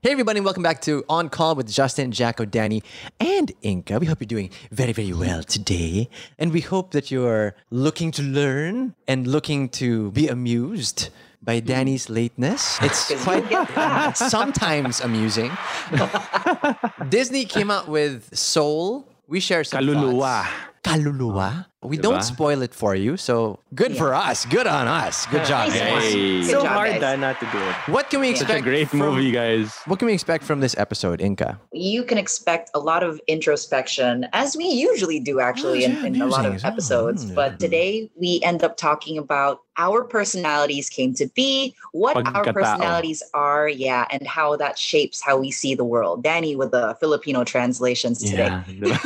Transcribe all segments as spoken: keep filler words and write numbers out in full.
Hey everybody, welcome back to On Call with Justin, Jacko, Danny, and Inka. We hope you're doing very, very well today. And we hope that you're looking to learn and looking to be amused by Danny's lateness. It's quite sometimes amusing. Disney came out with Soul. We share some Kaluluwa. thoughts. Kaluluwa. We Diba? don't spoil it for you, so good Yeah. for us. Good on us. Good job, Nice guys. one. Hey. Good so job, hard guys. uh, not to do it. What can we expect? Such a great from, movie, guys. What can we expect from this episode, Inka? You can expect a lot of introspection, as we usually do actually Oh, in, yeah, in a lot musings. of Oh, episodes. mm. But today we end up talking about our personalities came to be, what our Pagkatao. personalities are, yeah, and how that shapes how we see the world. Danny with the Filipino translations today. Yeah.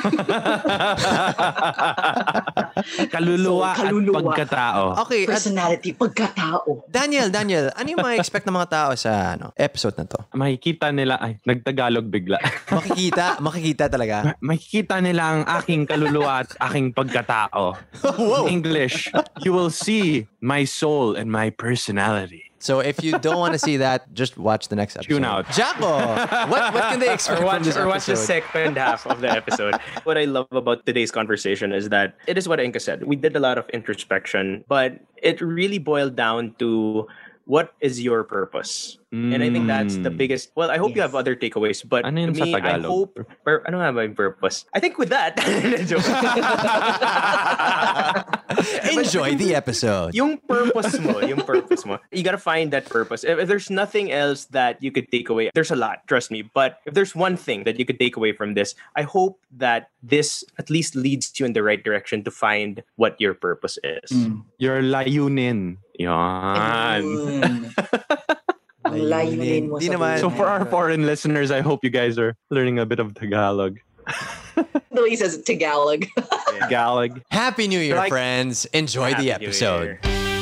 Kaluluwa So, at kaluluwa. pagkatao. Okay, at Personality, pagkatao. Daniel, Daniel, ano yung ma-expect ng mga tao sa ano, episode na to? Makikita nila, ay, nagtagalog bigla. Makikita, makikita talaga. Makikita nila ang aking kaluluwa at aking pagkatao. In English, you will see my soul and my personality. So if you don't want to see that, just watch the next episode. Tune out. Jacko, what, what can they expect Or from watch, this or watch the episode? second half of the episode. What I love about today's conversation is that it is what Inka said. We did a lot of introspection, but it really boiled down to what is your purpose? And I think that's the Mm. biggest. Well, I hope you Yes. have other takeaways, but Ano to yun sa me, I Tagalog? hope. Per, ano nga ba yung purpose? I think with that, joke. Enjoy the episode. Yung purpose mo, yung purpose mo, you gotta find that purpose. If, if there's nothing else that you could take away, there's a lot, trust me. But if there's one thing that you could take away from this, I hope that this at least leads you in the right direction to find what your purpose is. Your layunin. Yan. Mm. Ang layunin mo Di sa naman. buhay. So for our foreign listeners, I hope you guys are learning a bit of Tagalog. The way he says it, Tagalog. Tagalog. Happy New Year, Like- friends. Enjoy the Happy New episode. Year.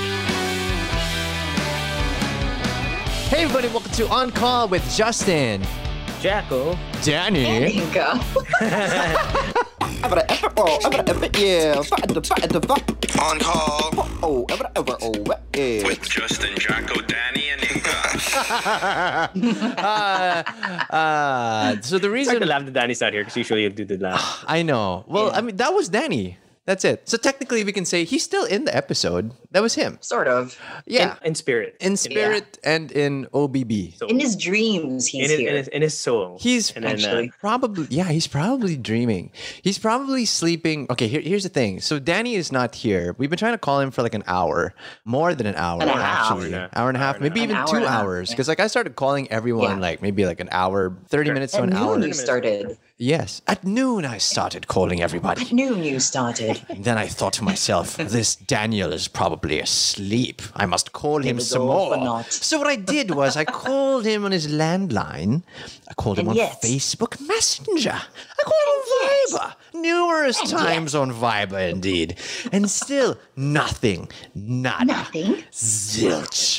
Hey everybody, welcome to On Call with Justin, Jacko. Danny, Inka. Ever, ever, oh, ever, ever, yeah. Fight the, fight the, fight. On Call Oh, ever, ever, oh, yeah. with Justin, Jacko, Danny, and Inka. uh, uh, so the Hard reason to laugh that Danny's not here because usually you do the laugh. I know. Well, I mean, that was Danny. That's it. So technically, we can say he's still in the episode. That was him. Sort of. Yeah. In, in spirit. In spirit and in O B B. So, In his dreams, in he's his, here. in his, in his soul. He's And then, uh, actually. probably, yeah, he's probably dreaming. He's probably sleeping. Okay, here, here's the thing. So Danny is not here. We've been trying to call him for like an hour, more than an hour, And a half. actually. Hour and a- Hour and a half, hour and a maybe half. even An hour two and a half, hours. yeah. Because like I started calling everyone Yeah. like maybe like an hour, thirty Sure. minutes to At an hour. noon you started. Yes, at noon I started calling everybody. At noon you started. And then I thought to myself, this Daniel is probably asleep. I must call him David some Old more. Fanot. So what I did was I called him on his landline. I called him And on yet- Facebook Messenger. I called him on Viber. Numerous And times on Viber, indeed. And still nothing. Nada. Nothing. Zilch.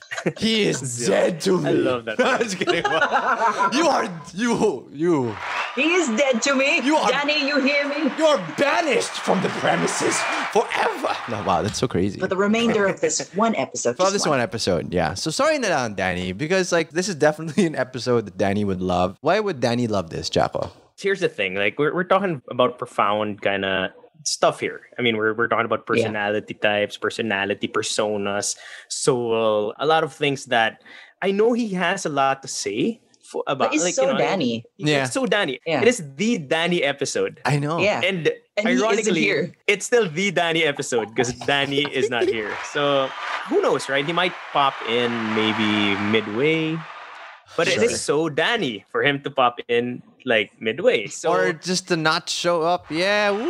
He is dead to me. I love that. I'm just kidding. You are, you, you. He is dead to me. You are- Danny, you hear me? You're banished from the premises forever. No, wow, that's so crazy. For the remainder of this one episode. For just this one episode, yeah. So sorry na lang, Danny, because like this is definitely an episode that Danny would love. Why would Danny love this, Jacko? Here's the thing, like we're we're talking about profound kind of stuff here. I mean, we're we're talking about personality types, personality personas, soul, a lot of things that I know he has a lot to say for, about. But it's like, so you know, Danny. Yeah. It's so Danny. Yeah. It is the Danny episode. I know. Yeah. And, And he isn't ironically, here. it's still the Danny episode because Danny is not here. So who knows, right? He might pop in maybe midway. But it Sure. is so Danny for him to pop in like midway. So Or just to not show up. Yeah, woo!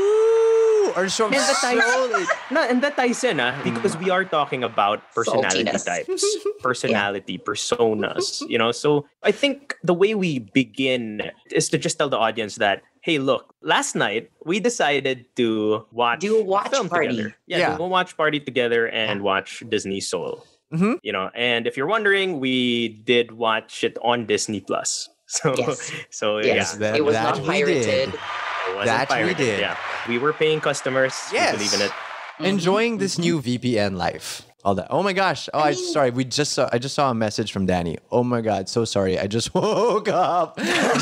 Or show up And that ties, so late. no, and that ties in, ah, because we are talking about personality Saltiness. types, personality, personas, you know. So I think the way we begin is to just tell the audience that, hey, look, last night we decided to watch Do a watch film party. together. Yeah, Yeah. do a watch party together and watch Disney Soul. Mhm. You know, and if you're wondering, we did watch it on Disney Plus. So, Yes. so Yes, yeah. that- it was that not we pirated. did. It wasn't That we pirated, did. Yeah, we were paying customers. Yes. We believe in it. Enjoying this new V P N life. all that. Oh my gosh. Oh, I, mean- sorry. We just saw. I just saw a message from Danny. Oh my God. So sorry. I just woke up.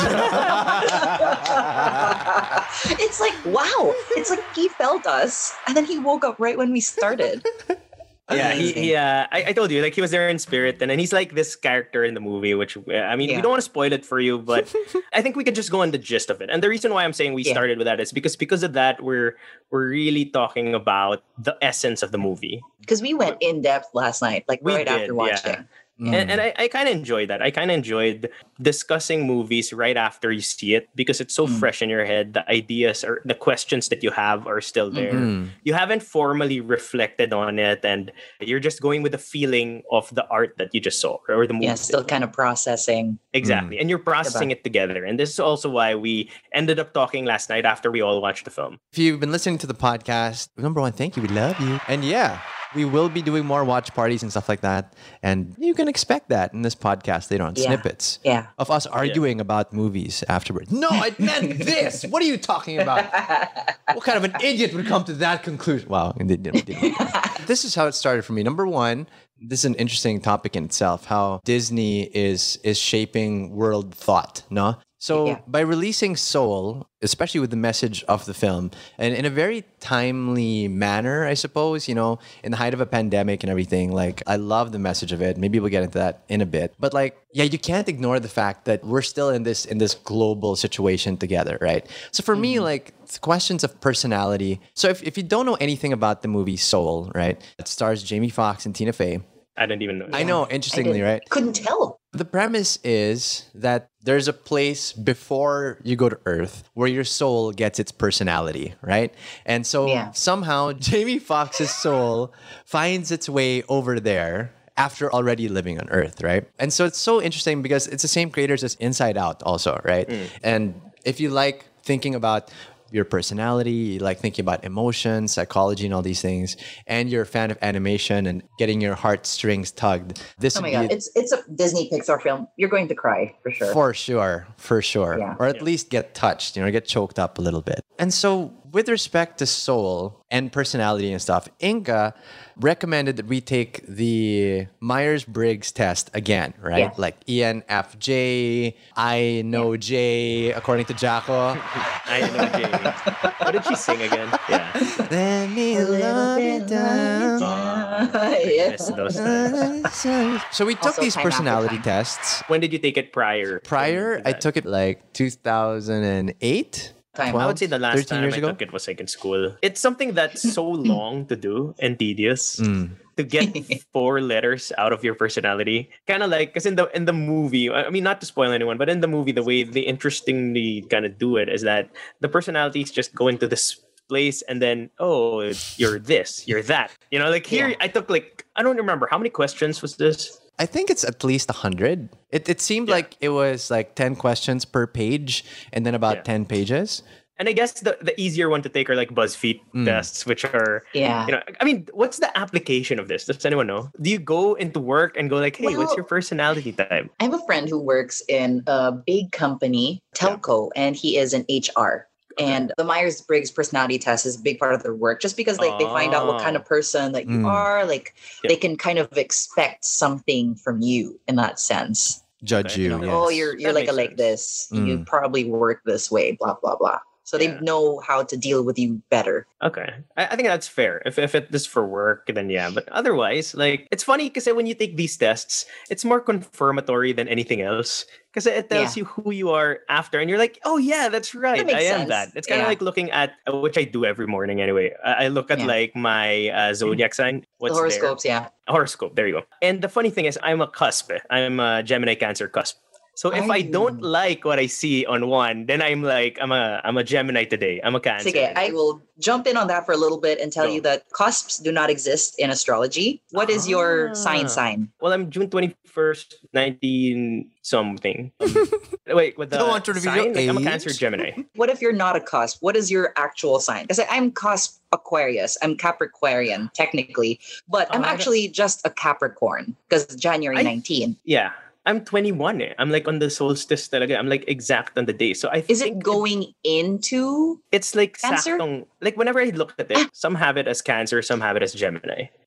It's like, wow. It's like he felt us. And then he woke up right when we started. Yeah, he, Amazing. he uh, I, I told you, like, he was there in spirit, and then he's like this character in the movie, which, uh, I mean, we Yeah. don't want to spoil it for you, but I think we could just go on the gist of it. And the reason why I'm saying we Yeah. started with that is because because of that, we're we're really talking about the essence of the movie. Because we went in depth last night, like We right did, after watching. Mm. And, and I, I kind of enjoyed that. I kind of enjoyed discussing movies right after you see it because it's so Mm. fresh in your head. The ideas or the questions that you have are still there. Mhm. You haven't formally reflected on it, and you're just going with the feeling of the art that you just saw or the movie. Yeah, still kind of processing. Exactly. And you're processing it together. And this is also why we ended up talking last night after we all watched the film. If you've been listening to the podcast, number one, thank you. We love you. And yeah, we will be doing more watch parties and stuff like that. And you can expect that in this podcast later on. Yeah. Snippets Yeah. of us arguing about movies afterwards. No, I meant this. What are you talking about? What kind of an idiot would come to that conclusion? Wow. it didn't- it didn't. This is how it started for me. Number one, this is an interesting topic in itself, how Disney is is shaping world thought, no? So Yeah. by releasing Soul, especially with the message of the film, and in a very timely manner, I suppose, you know, in the height of a pandemic and everything, like I love the message of it. Maybe we'll get into that in a bit. But like, yeah, you can't ignore the fact that we're still in this in this global situation together, right? So for me, like it's questions of personality. So if, if you don't know anything about the movie Soul, right? It stars Jamie Foxx and Tina Fey. I didn't even know. I know, I interestingly, didn't- right? Couldn't tell. The premise is that there's a place before you go to Earth where your soul gets its personality, right? And so Yeah. somehow Jamie Foxx's soul finds its way over there after already living on Earth, right? And so it's so interesting because it's the same creators as Inside Out also, right? And if you like thinking about your personality, you like thinking about emotion, psychology, and all these things, and you're a fan of animation and getting your heartstrings tugged, this Oh would my be god, it's it's a Disney Pixar film. You're going to cry for sure. for sure, for sure. Yeah. Or at least get touched, you know, get choked up a little bit. And so, with respect to soul and personality and stuff, Inca recommended that we take the Myers-Briggs test again, right? Yeah. Like E N F J, I know J, according to Jacko. I know Jamie. What did she sing again? Yeah. Let me love you down. I Yeah. miss those times. So we took Also these time after personality time. tests. When did you take it prior? Prior, I took it like two thousand eight. Time. I would say the last thirteen time years I ago? took it was like in school. It's something that's so long to do and tedious. Mm. To get four letters out of your personality, kind of like, because in the in the movie, I mean, not to spoil anyone, but in the movie, the way they interestingly kind of do it is that the personalities just go into this place and then, oh, you're this, you're that. You know, like here, Yeah. I took like, I don't remember how many questions was this. I think it's at least one hundred. It, it seemed Yeah. like it was like ten questions per page and then about Yeah. ten pages. And I guess the, the easier one to take are like BuzzFeed Mm. tests, which are, Yeah. you know, I mean, what's the application of this? Does anyone know? Do you go into work and go like, hey, what's Well- your personality type? I have a friend who works in a big company, telco, and he is an H R. And the Myers-Briggs personality test is a big part of their work just because like they find out what kind of person that you Mm. are. Like Yeah. they can kind of expect something from you in that sense. Judge Okay. you. You know, Yes. Oh, you're you're That like a makes like this. You Mm. probably work this way, blah blah blah. So Yeah. they know how to deal with you better. Okay. I, I think that's fair. If, if it is for work, then yeah. But otherwise, like, it's funny because when you take these tests, it's more confirmatory than anything else. Because it tells Yeah. you who you are after. And you're like, oh, yeah, that's right. That makes I am sense. that. It's kind of Yeah. like looking at, uh, which I do every morning anyway. I, I look at Yeah. like my uh, zodiac sign. What's the horoscopes, yeah. there. Horoscope. There you go. And the funny thing is, I'm a cusp. eh. I'm a Gemini Cancer cusp. So if Are I don't you? like what I see on one, then I'm like, I'm a I'm a Gemini today. I'm a Cancer. Sige, I will jump in on that for a little bit and tell Go. you that cusps do not exist in astrology. What is your sign Ah. sign? Well, I'm June twenty-first, nineteen something. Um, wait, with the Don't want to reveal sign? your Like, I'm a age? Cancer Gemini. What if you're not a cusp? What is your actual sign? Because I'm cusp Aquarius. I'm Capricornian, technically. But I'm Oh, I got- actually just a Capricorn because January I- nineteenth. Yeah. I'm twenty-one. Eh. I'm like on the solstice talaga. I'm like exact on the day. So I Is think it going into? it's like Cancer? saktong, like whenever I look at it, some have it as Cancer, some have it as Gemini.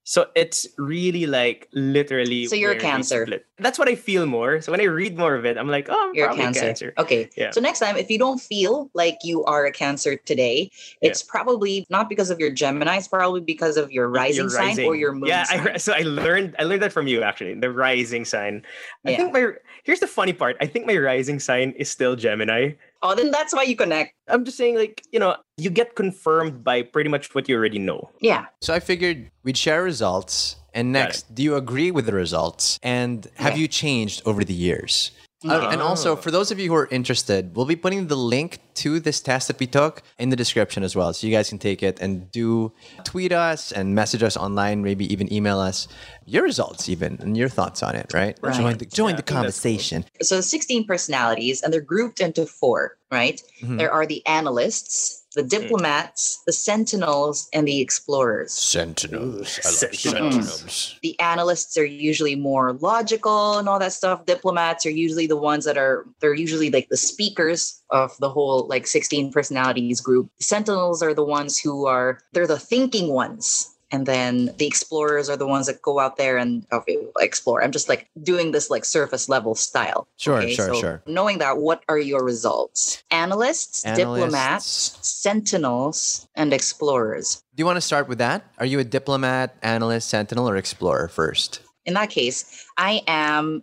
So it's really like literally. So you're a where they Cancer. split. That's what I feel more. So when I read more of it, I'm like, oh, I'm You're a probably cancer. cancer. Okay. Yeah. So next time, if you don't feel like you are a Cancer today, Yeah. it's probably not because of your Gemini. It's probably because of your rising, Your sign or your moon Yeah, sign. I, so I learned I learned that from you actually. The rising sign. I Yeah. think my here's the funny part. I think my rising sign is still Gemini. Oh, then that's why you connect. I'm just saying, like, you know, you get confirmed by pretty much what you already know. Yeah. So I figured we'd share results. And Got next, do you agree with the results? And have Yeah. you changed over the years? Uh, and also, for those of you who are interested, we'll be putting the link to this test that we took in the description as well. So you guys can take it and do tweet us and message us online, maybe even email us your results even and your thoughts on it, right? Right. Join the, join Yeah, the I think that's cool. conversation. So sixteen personalities, and they're grouped into four, right? Mm-hmm. There are the analysts, the diplomats, the sentinels, and the explorers. Sentinels. I love Sentinels. sentinels. The analysts are usually more logical and all that stuff. Diplomats are usually the ones that are, they're usually like the speakers of the whole like sixteen personalities group. Sentinels are the ones who are, they're the thinking ones. And then the explorers are the ones that go out there and okay, explore. I'm just like doing this like surface level style. Sure, Okay, sure, so sure. Knowing that, what are your results? Analysts, Analysts. diplomats, sentinels, and explorers. Do you want to start with that? Are you a diplomat, analyst, sentinel, or explorer first? In that case, I am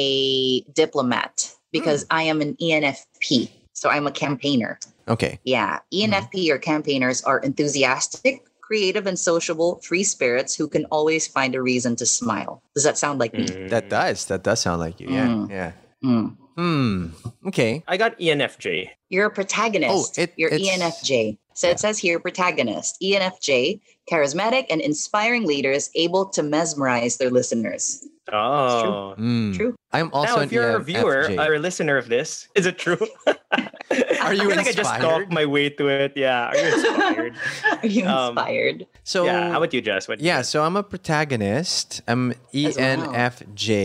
a diplomat because Hmm. I am an E N F P. So I'm a campaigner. Okay. Yeah. E N F P or campaigners are enthusiastic, creative, and sociable free spirits who can always find a reason to smile. Does that sound like me? That does. That does sound like you. Yeah. Mm. Yeah. Mm. Hmm. Okay. I got E N F J. You're a protagonist. Oh, it- You're it's- E N F J. So Yeah. it says here protagonist. E N F J, charismatic and inspiring leaders able to mesmerize their listeners. Oh. Hmm. True. I'm also Now, an if you're a E N F J. viewer or a listener of this, is it true? Are you I feel like I just inspired? talked my way to it. Yeah. Are you inspired? Are you Um, inspired? So yeah. How about you, Jess? What yeah, so I'm a protagonist. I'm E As well. N F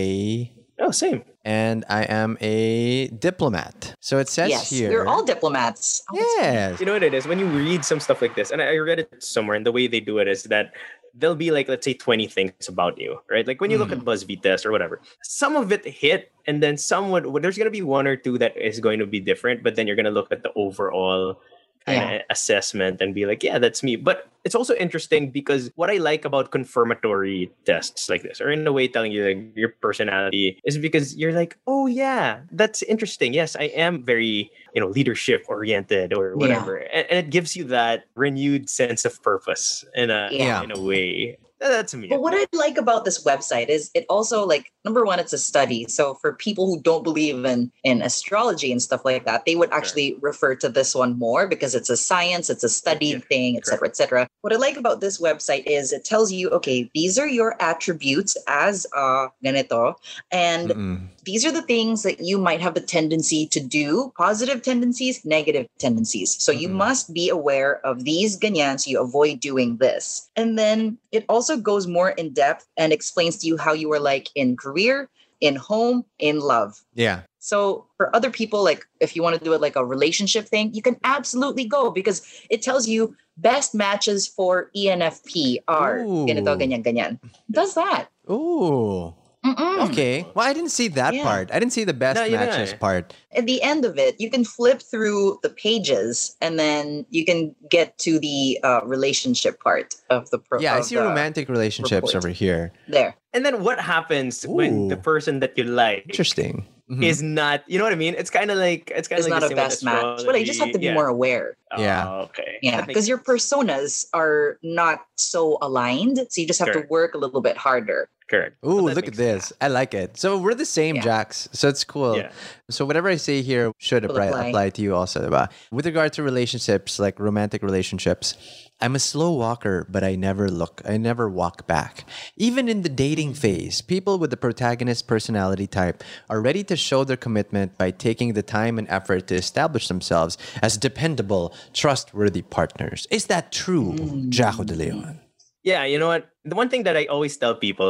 J, Oh, same. and I am a diplomat. So it says Yes. here. We're all diplomats. Oh, that's Yes. You know what it is? When you read some stuff like this, and I I read it somewhere, and the way they do it is that there'll be like, let's say, twenty things about you, right? Like when you look at BuzzFeed test or whatever, some of it hit, and then some would, well, there's going to be one or two that is going to be different, but then you're going to look at the overall kind of Yeah. assessment and be like, yeah, that's me. But it's also interesting because what I like about confirmatory tests like this, or in a way telling you like your personality, is because you're like, oh yeah, that's interesting. Yes, I am very, you know, leadership oriented or whatever. And, and it gives you that renewed sense of purpose in a Yeah. in a way. That's me. But what I like about this website is it also like number one, it's a study. So for people who don't believe in in astrology and stuff like that, they would actually refer to this one more because it's a science, it's a studied Yeah, thing, et cetera, et cetera. What I like about this website is it tells you, okay, these are your attributes as uh ganito, and Mm-mm. these are the things that you might have a tendency to do, positive tendencies, negative tendencies. So you Mhm. must be aware of these ganyans, you avoid doing this. And then it also goes more in depth and explains to you how you are like in career, in home, in love. Yeah. So for other people, like if you want to do it like a relationship thing, you can absolutely go because it tells you best matches for E N F P are Ooh. ganito, ganyan, ganyan. It does that. Ooh. Mm-mm. Okay. Well, I didn't see that Yeah. part. I didn't see the best No, you matches know. part. At the end of it, you can flip through the pages and then you can get to the uh, relationship part of the pro. Yeah, I of see the- romantic relationships report. over here. There. And then what happens when the Ooh. person that you like Interesting. Mhm. is not, you know what I mean? It's kind of like, it's kind It's of like not the a same with best match, but you just have to be astrology. more aware. Yeah. Yeah. Oh, okay. Yeah, That makes because your sense. personas are not so aligned, so you just have to Correct. work a little bit harder. Correct. Ooh, Well, that look at makes this. I like it. So we're the same, Yeah. Jax. So it's cool. Yeah. So whatever I say here should Will apply, apply. apply to you also. Diba? With regard to relationships, like romantic relationships, I'm a slow walker, but I never look. I never walk back. Even in the dating phase, people with the protagonist personality type are ready to show their commitment by taking the time and effort to establish themselves as dependable, trustworthy partners. Is that true, Mm. Jaco de Leon? Yeah, you know what? The one thing that I always tell people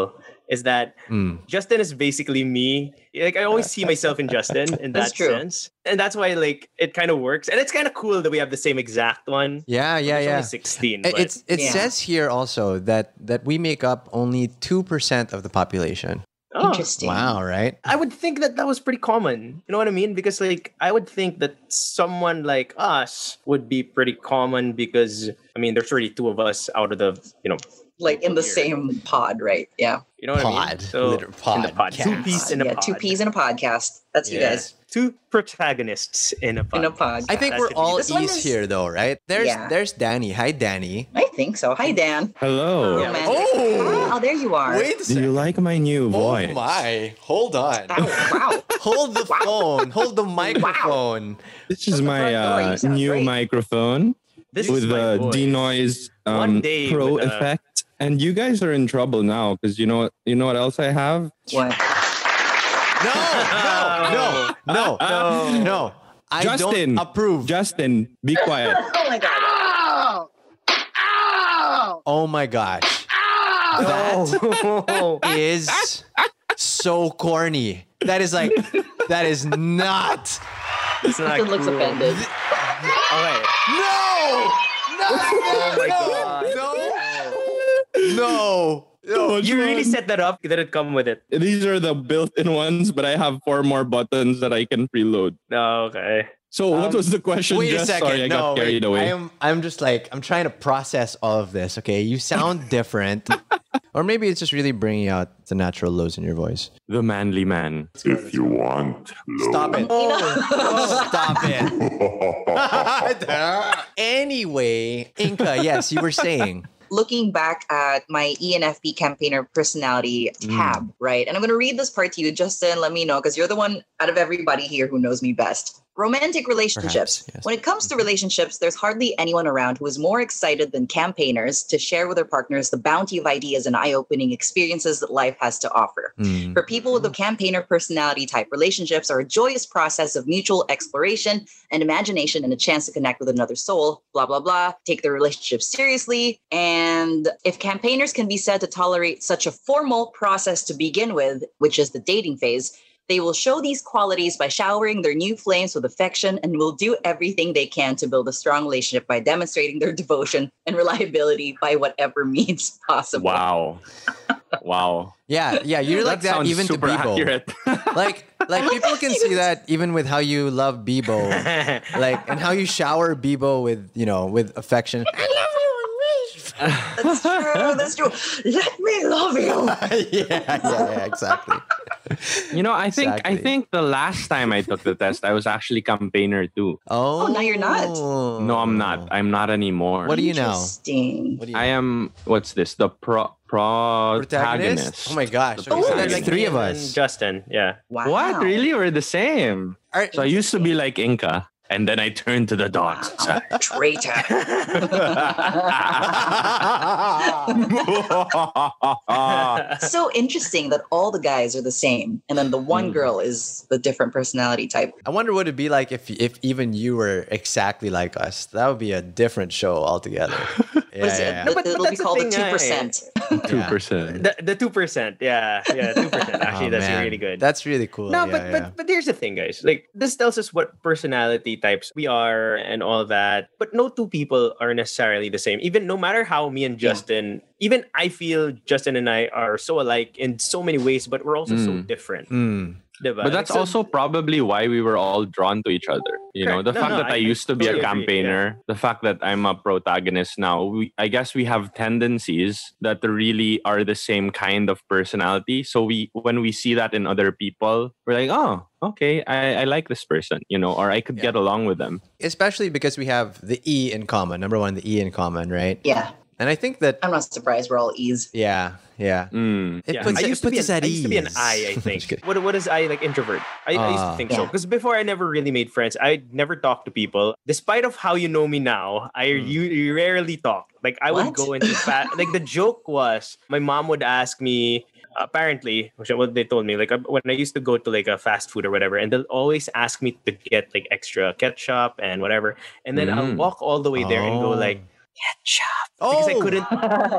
is that Mm. Justin is basically me. Like I always see myself in Justin in That's that true. sense, and that's why like it kind of works, and it's kind of cool that we have the same exact one. Yeah, yeah, There's yeah. only sixteen. It- But It's it Yeah. says here also that that we make up only two percent of the population. oh, Interesting. Wow, right? I would think that that was pretty common. You know what I mean? Because like I would think that someone like us would be pretty common because I mean there's already two of us out of the you know Like in the Here. same pod, right? Yeah. you know what I mean? Pod, So liter- in the pod, two podcast. peas in a yeah, pod. two peas in a podcast. That's you Yeah. guys Two protagonists in a pod. in a pod. I think That we're could be all This one E's is- here though, right? There's Yeah. there's Danny. Hi, Danny. I think so. Hi, Dan. Hello. Yeah. Romantic. Oh! Oh, there you are. Wait a Do you second. like my new voice? Oh my! Hold on. Wow. wow. Hold the phone. Hold the microphone. This is my front door, you uh, sound new great. microphone This is with my the voice. denoise One um, day pro with, uh, effect. And you guys are in trouble now because you know what? You know what else I have? What? No, no, no, no, no. I Justin. don't approve. Justin, be quiet. Oh my god. Oh my gosh. That Oh. is so corny. That is like, that is not. It's not Justin looks cool. offended. Okay. No! No! Oh my no! God. No! No! No! Which You really one? set that up. Did it come with it? These are the built-in ones, but I have four more buttons that I can preload. No. Okay. So what Um, was the question? Wait a Jess? second. Sorry, I no, got carried wait. away. I am I'm just like I'm trying to process all of this, okay? You sound different. Or maybe it's just really bringing out the natural lows in your voice. The manly man. If you want, Stop it. Stop it. Anyway, Inka, yes, you were saying. Looking back at my E N F P campaigner personality tab, right? And I'm going to read this part to you, Justin. Let me know because you're the one out of everybody here who knows me best. Romantic relationships. Perhaps, yes. When it comes to relationships, there's hardly anyone around who is more excited than campaigners to share with their partners the bounty of ideas and eye-opening experiences that life has to offer. Mm. For people with the campaigner personality type, relationships are a joyous process of mutual exploration and imagination and a chance to connect with another soul, blah, blah, blah, take their relationship seriously. And if campaigners can be said to tolerate such a formal process to begin with, which is the dating phase, they will show these qualities by showering their new flames with affection and will do everything they can to build a strong relationship by demonstrating their devotion and reliability by whatever means possible. Wow. Wow. Yeah, yeah, you're like that, sounds even to super Bebo. accurate. Like like people can see that even with how you love Bebo. Like and how you shower Bebo with, you know, with affection. That's true. That's true. Let me love you. yeah, yeah, yeah, exactly. You know, I think Exactly. I think the last time I took the test, I was actually campaigner too. Oh, now you're not. No, I'm not. I'm not anymore. What do you know? Interesting. What do you I am. What's this? The pro protagonist. Oh my gosh. The So protagonist. there's like three of And us. Justin. Yeah. Wow. What? Really? We're the same. All right. So I used to be like Inca, and then I turned to the dark side. Traitor. So interesting that all the guys are the same, and then the one Hmm. girl is the different personality type. I wonder what it'd be like if if even you were exactly like us. That would be a different show altogether. Yeah, What is it? yeah, No, but- It'll but be that's the called the thing, two eh? percent. Two yeah. percent. The the two percent. Yeah. Yeah. Two percent. Actually, Oh, that's man. really good. That's really cool. No, yeah, but yeah. but but here's the thing, guys. Like this tells us what personality types we are and all that. But no two people are necessarily the same. Even no matter how me and Yeah. Justin, even I feel Justin and I are so alike in so many ways, but we're also so Mm. different. Mm. Diba? But that's Like, so- also probably why we were all drawn to each other. You know, Correct. the No, fact no, that I, I- used to be totally a agree, campaigner, the fact that I'm a protagonist now, we, I guess we have tendencies that really are the same kind of personality. So we, when we see that in other people, we're like, oh, okay, I, I like this person, you know, or I could Yeah. get along with them. Especially because we have the E in common. Number one, the E in common, right? Yeah, And I think that I'm not surprised we're all E's. yeah, yeah. Mm. It Yeah, puts, I it used to puts be us an, at I used to be an ease. I, I Just think. kidding. what what is I like introvert? I, I used to Ah. think so Yeah. because before I never really made friends. I never talked to people. Despite of how you know me now, I Hmm. you, you rarely talk. Like I would What? go into fa- like the joke was my mom would ask me. Apparently, which is what they told me, like uh, when I used to go to like a fast food or whatever, and they'll always ask me to get like extra ketchup and whatever, and then I'll Mm. walk all the way there and go Oh. like, Oh, because I couldn't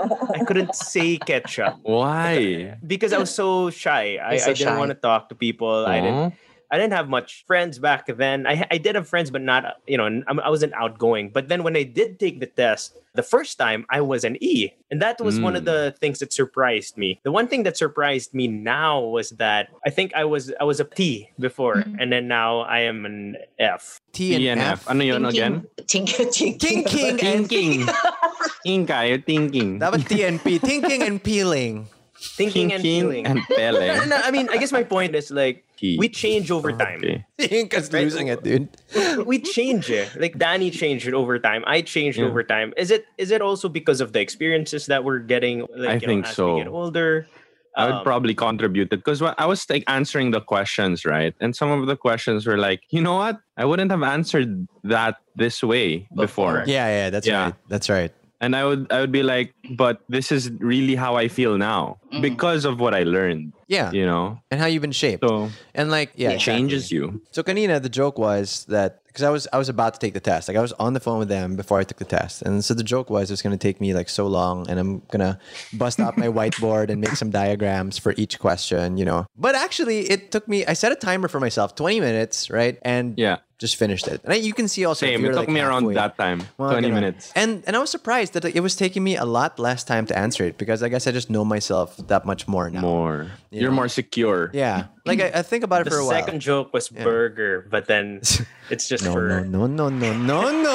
I couldn't say ketchup Why? because I was so shy. I, You're so I didn't shy. want to talk to people. I didn't Aw. I didn't have much friends back then. I I did have friends, but not, you know, I I wasn't outgoing. But then when I did take the test, the first time I was an E, and that was one of Mm. the things that surprised me. The one thing that surprised me now was that I think I was I was a T before, Mhm. and then now I am an F. T T and and F. F. Ano yun again? Tinking, tinking. Thinking and Thinking. Inka, you're thinking. dapat T and P. Thinking and peeling. Thinking and feeling. and pele. No, no, I mean, I guess my point is like Key. we change over time. Okay. Inka's Right. losing it, dude. We change it. Like Danny changed it over time. I changed Yeah. over time. Is it is it also because of the experiences that we're getting? Like, I you think know, as so. we get older. I would Um, probably contribute it because I was like answering the questions, right? And some of the questions were like, you know what? I wouldn't have answered that this way before. Before. Yeah, yeah, that's Yeah. right. That's right. And I would I would be like, but this is really how I feel now Mhm. because of what I learned, Yeah. you know? And how you've been shaped. So And like, yeah, Yeah. exactly. changes you. So kanina, the joke was that because I was I was about to take the test. Like I was on the phone with them before I took the test, and so the joke was it's going to take me like so long, and I'm gonna bust out my whiteboard and make some diagrams for each question, you know. But actually, it took me. I set a timer for myself, twenty minutes, right, and Yeah. just finished it. And I, you can see also if Same. you're, It took like, me around halfway- that time. Well, twenty ganun. minutes. And and I was surprised that like, it was taking me a lot less time to answer it because I guess I just know myself that much more now. More. You You're know? more secure. Yeah. Like I, I think about it the for a while. second joke was burger, but then it's just No, for no, no, no, no, no, no,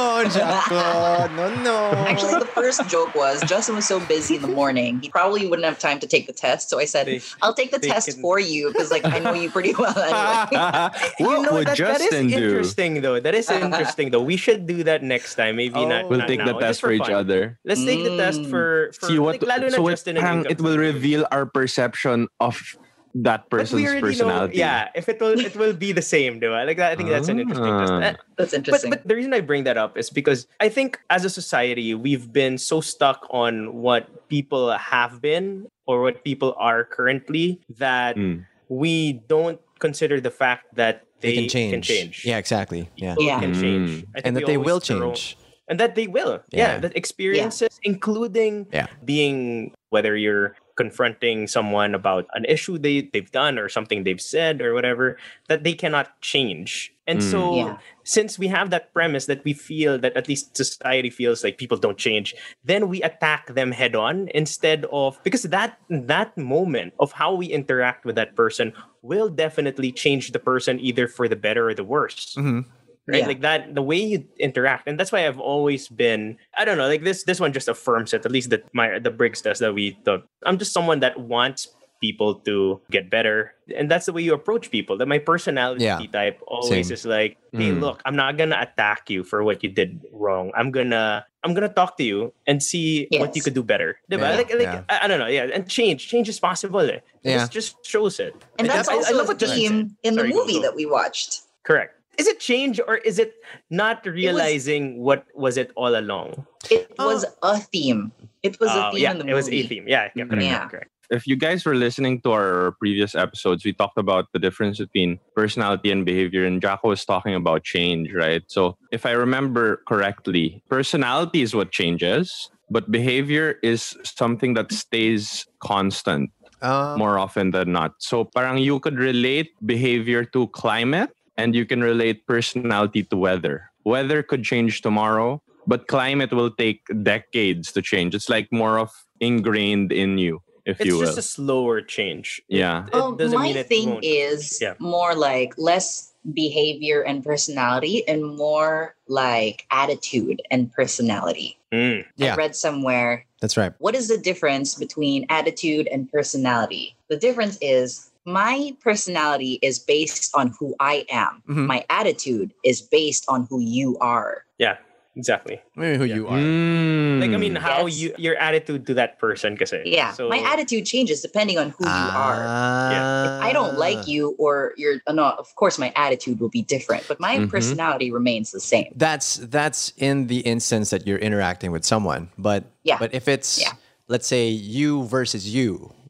Jaco. No, no. Actually, the first joke was Justin was so busy in the morning, he probably wouldn't have time to take the test. So I said, They- I'll take the they test can- for you because, like, I know you pretty well anyway. what You know, would that, that is Justin do? interesting though. That is interesting though. We should do that next time. Maybe Oh. not. We'll not take the now, just test for each fun. other. Let's take the test Mm. for, for See what like, lalo na so it, Justin and parang Inka. it will reveal our perception of that But we person's already personality. Know, yeah, if it will, it will be the same, do I? Like that. I think that's an interesting test. Ah. Uh, That's But, interesting. but the reason I bring that up is because I think as a society, we've been so stuck on what people have been or what people are currently that Mm. we don't consider the fact that They they, can change. Yeah, exactly. Yeah. Yeah. Can change. Mm. I think And that we they always will throw- change. And that they will. Yeah. Yeah. That experiences, including Yeah. being whether you're confronting someone about an issue they, they've done or something they've said or whatever, that they cannot change. And Mm. so Yeah. since we have that premise that we feel that at least society feels like people don't change, then we attack them head on instead of because that that moment of how we interact with that person will definitely change the person either for the better or the worse. Mhm. Right? Yeah. Like that, the way you interact. And that's why I've always been, I don't know, like this this one just affirms it, at least that my the Briggs test that we took. I'm just someone that wants people to get better. And that's the way you approach people. That my personality Yeah. type always Same. is like, hey, Mm. look, I'm not gonna attack you for what you did wrong. I'm gonna I'm gonna talk to you and see what you Yes. could do better. Diba? Yeah, like like yeah. I, I don't know, yeah. And change. Change is possible. Eh. Yeah. It just shows it. And I- that's I- I also love a what Justin theme said. in the Sorry, go, movie go. that we watched. Correct. Is it change or is it not realizing what was it all along? It Oh. was a theme. It was a Oh, theme yeah, in the it was movie. a theme. Yeah, yeah, correct, Yeah. correct, correct. If you guys were listening to our previous episodes, we talked about the difference between personality and behavior, and Jaco was talking about change, right? So if I remember correctly, personality is what changes, but behavior is something that stays constant Um, more often than not. So parang you could relate behavior to climate and you can relate personality to weather. Weather could change tomorrow, but climate will take decades to change. It's like more of ingrained in you, if It's you will. just a slower change. It- Yeah. It, Um, doesn't my mean it thing won't. is Yeah. more like less behavior and personality and more like attitude and personality. Mm. Yeah. I read somewhere, that's right. what is the difference between attitude and personality? The difference is my personality is based on who I am. Mhm. My attitude is based on who you are. Yeah, exactly. Maybe who you are. Mm. Like I mean, how Yes. you your attitude to that person, kasi. Yeah, So, my attitude changes depending on who you are. Ah. If I don't like you or you're uh, no, of course my attitude will be different, but my Mhm. personality remains the same. That's that's in the instance that you're interacting with someone. But Yeah. but if it's Yeah. let's say you versus you,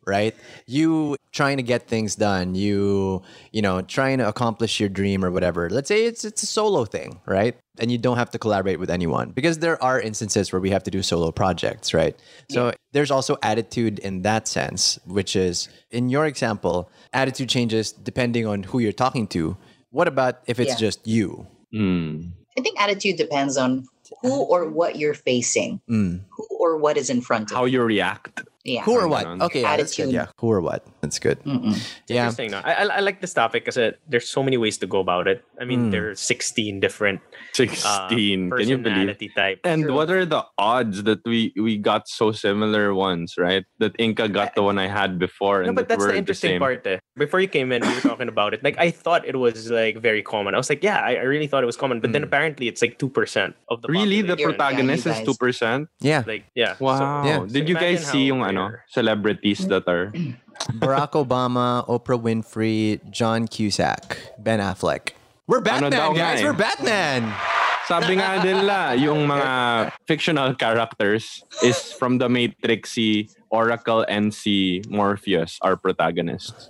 right? You trying to get things done, you you know, trying to accomplish your dream or whatever. Let's say it's it's a solo thing, right? And you don't have to collaborate with anyone because there are instances where we have to do solo projects, right? So there's also attitude in that sense, which is in your example, attitude changes depending on who you're talking to. What about if it's Yeah. just you? Mm. I think attitude depends on who or what you're facing, Mm. who or what is in front of How you. you react. Yeah. Who or Parang what? ganon. Okay, yeah, that's good. Attitude. Yeah, who or what? That's good. Mm-mm. Yeah. Interesting. No? I, I I like this topic because there's so many ways to go about it. I mean, Mm. there are sixteen different uh, sixteen. Can you believe? personality types. And True. what are the odds that we we got so similar ones, right? That Inca got the one I had before, No, and but that that's we're the interesting same. part. Eh. Before you came in, we were talking about it. Like I thought it was like very common. I was like, yeah, I, I really thought it was common. But then Mm. apparently it's like two percent of the Really, the population. You're- protagonist yeah, is you two percent. Yeah. Like yeah. Wow. So, Yeah. Did So you guys imagine see how yung ano rare. celebrities that are? Barack Obama, Oprah Winfrey, John Cusack, Ben Affleck. We're Batman, daw nga guys. eh. We're Batman. Sabi nga nila, yung mga fictional characters is from the Matrix, si Oracle and si Morpheus are protagonists.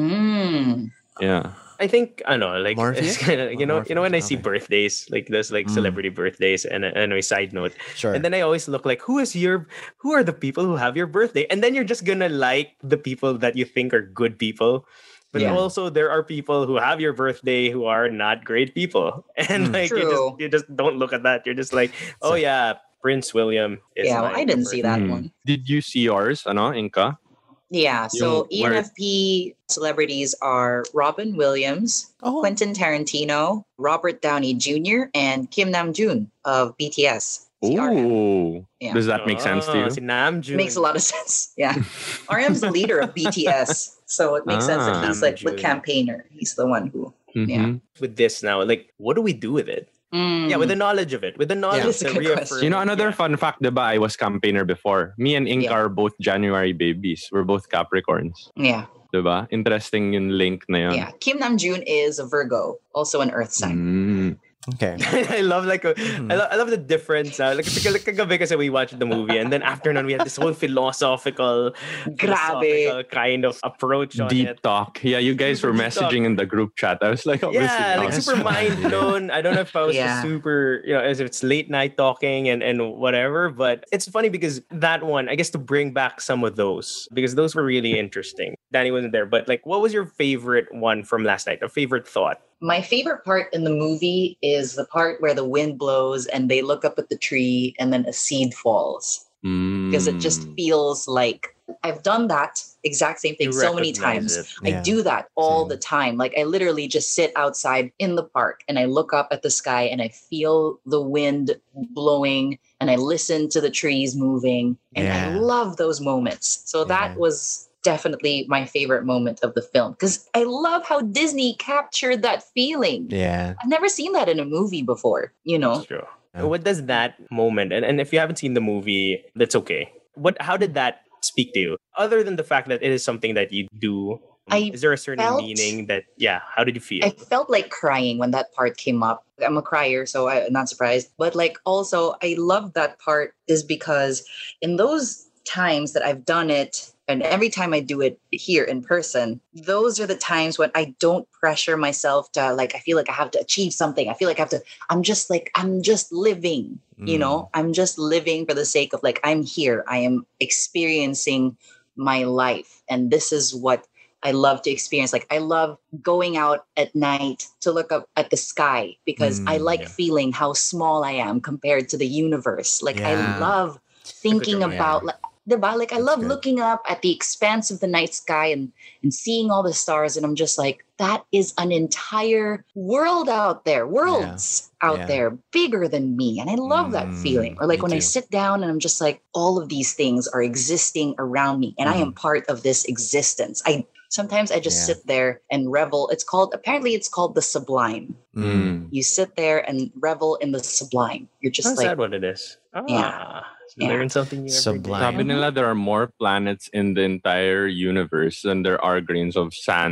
Mm. Yeah. I think I know, like Morpheus? it's kinda, you know, you know when I Morpheus, see okay. birthdays, like there's like Mm. celebrity birthdays, and and a side note, Sure. and then I always look like, who is your, who are the people who have your birthday, and then you're just gonna like the people that you think are good people, but Yeah. also there are people who have your birthday who are not great people, and Mm. like you just True. you just don't look at that. You're just like, oh yeah, Prince William. Is Yeah, well, my I didn't see that Mm. one. Did you see yours, ano, Inca? Yeah, so Yung where- E N F P celebrities are Robin Williams, Oh, Quentin Tarantino, Robert Downey Junior, and Kim Namjoon of B T S. Si R M. Ooh. Yeah. Does that make sense to Oh, you? Si Namjoon. Makes a lot of sense. Yeah. R M's the leader of B T S. So it makes sense Ah. that he's like the Namjoon. campaigner. He's the one who. Yeah. Mhm. With this now, like, what do we do with it? Mm. Yeah, with the knowledge of it, with the knowledge That's to a good reaffirm. question. You know, another yeah. fun fact, diba? I was campaigner before. Me and Inca Yeah. are both January babies. We're both Capricorns. Yeah. Diba? Interesting yung link na yun. Yeah. Kim Namjoon is a Virgo, also an earth sign. Mm. okay. I love like a, Mhm. I, love, I love the difference. Uh, like, like kagabi kasi we watched the movie, and then afternoon we had this whole philosophical, philosophical kind of approach on Deep it. talk. Yeah, you guys were Super deep talk. messaging in the group chat. I was like, oh, this is Yeah, like awesome. super mind blown. I don't know if I was just Yeah. super, you know, as if it's late night talking and, and whatever. But it's funny because that one, I guess to bring back some of those, because those were really interesting. Danny wasn't there, but like, what was your favorite one from last night? A favorite thought? My favorite part in the movie is the part where the wind blows and they look up at the tree and then a seed falls. Because it just Mm. feels like I've done that exact same thing You so many recognize times. it. I Yeah. do that all Same. the time. Like I literally just sit outside in the park and I look up at the sky and I feel the wind blowing and I listen to the trees moving. And I Yeah. love those moments. So Yeah. that was definitely my favorite moment of the film because I love how Disney captured that feeling. Yeah. I've never seen that in a movie before, you know? That's true. Yeah. What does that moment, and, and if you haven't seen the movie, that's okay. What? How did that speak to you? Other than the fact that it is something that you do, I is there a certain felt- meaning that, yeah, how did you feel? I felt like crying when that part came up. I'm a crier, so I'm not surprised. But like also, I love that part is because in those times that I've done it, and every time I do it here in person, those are the times when I don't pressure myself to like, I feel like I have to achieve something. I feel like I have to, I'm just like, I'm just living, you Mm. know, I'm just living for the sake of like, I'm here. I am experiencing my life. And this is what I love to experience. Like I love going out at night to look up at the sky because I Mm, like yeah. feeling how small I am compared to the universe. Like Yeah. I love thinking reminder. about like diba? Like I That's love good. looking up at the expanse of the night sky and and seeing all the stars and I'm just like that is an entire world out there, worlds out Yeah. there bigger than me and I love that Mm, feeling. Or like me when I too. sit down and I'm just like all of these things are existing around me and I am part of this existence. I sometimes I just Yeah. sit there and revel. It's called apparently it's called the sublime. Mm. You sit there and revel in the sublime. You're just Is like that what it is? Ah, Yeah. so Yeah. learn something new every day. Sublime. Sabi nila there are more planets in the entire universe than there are grains of sand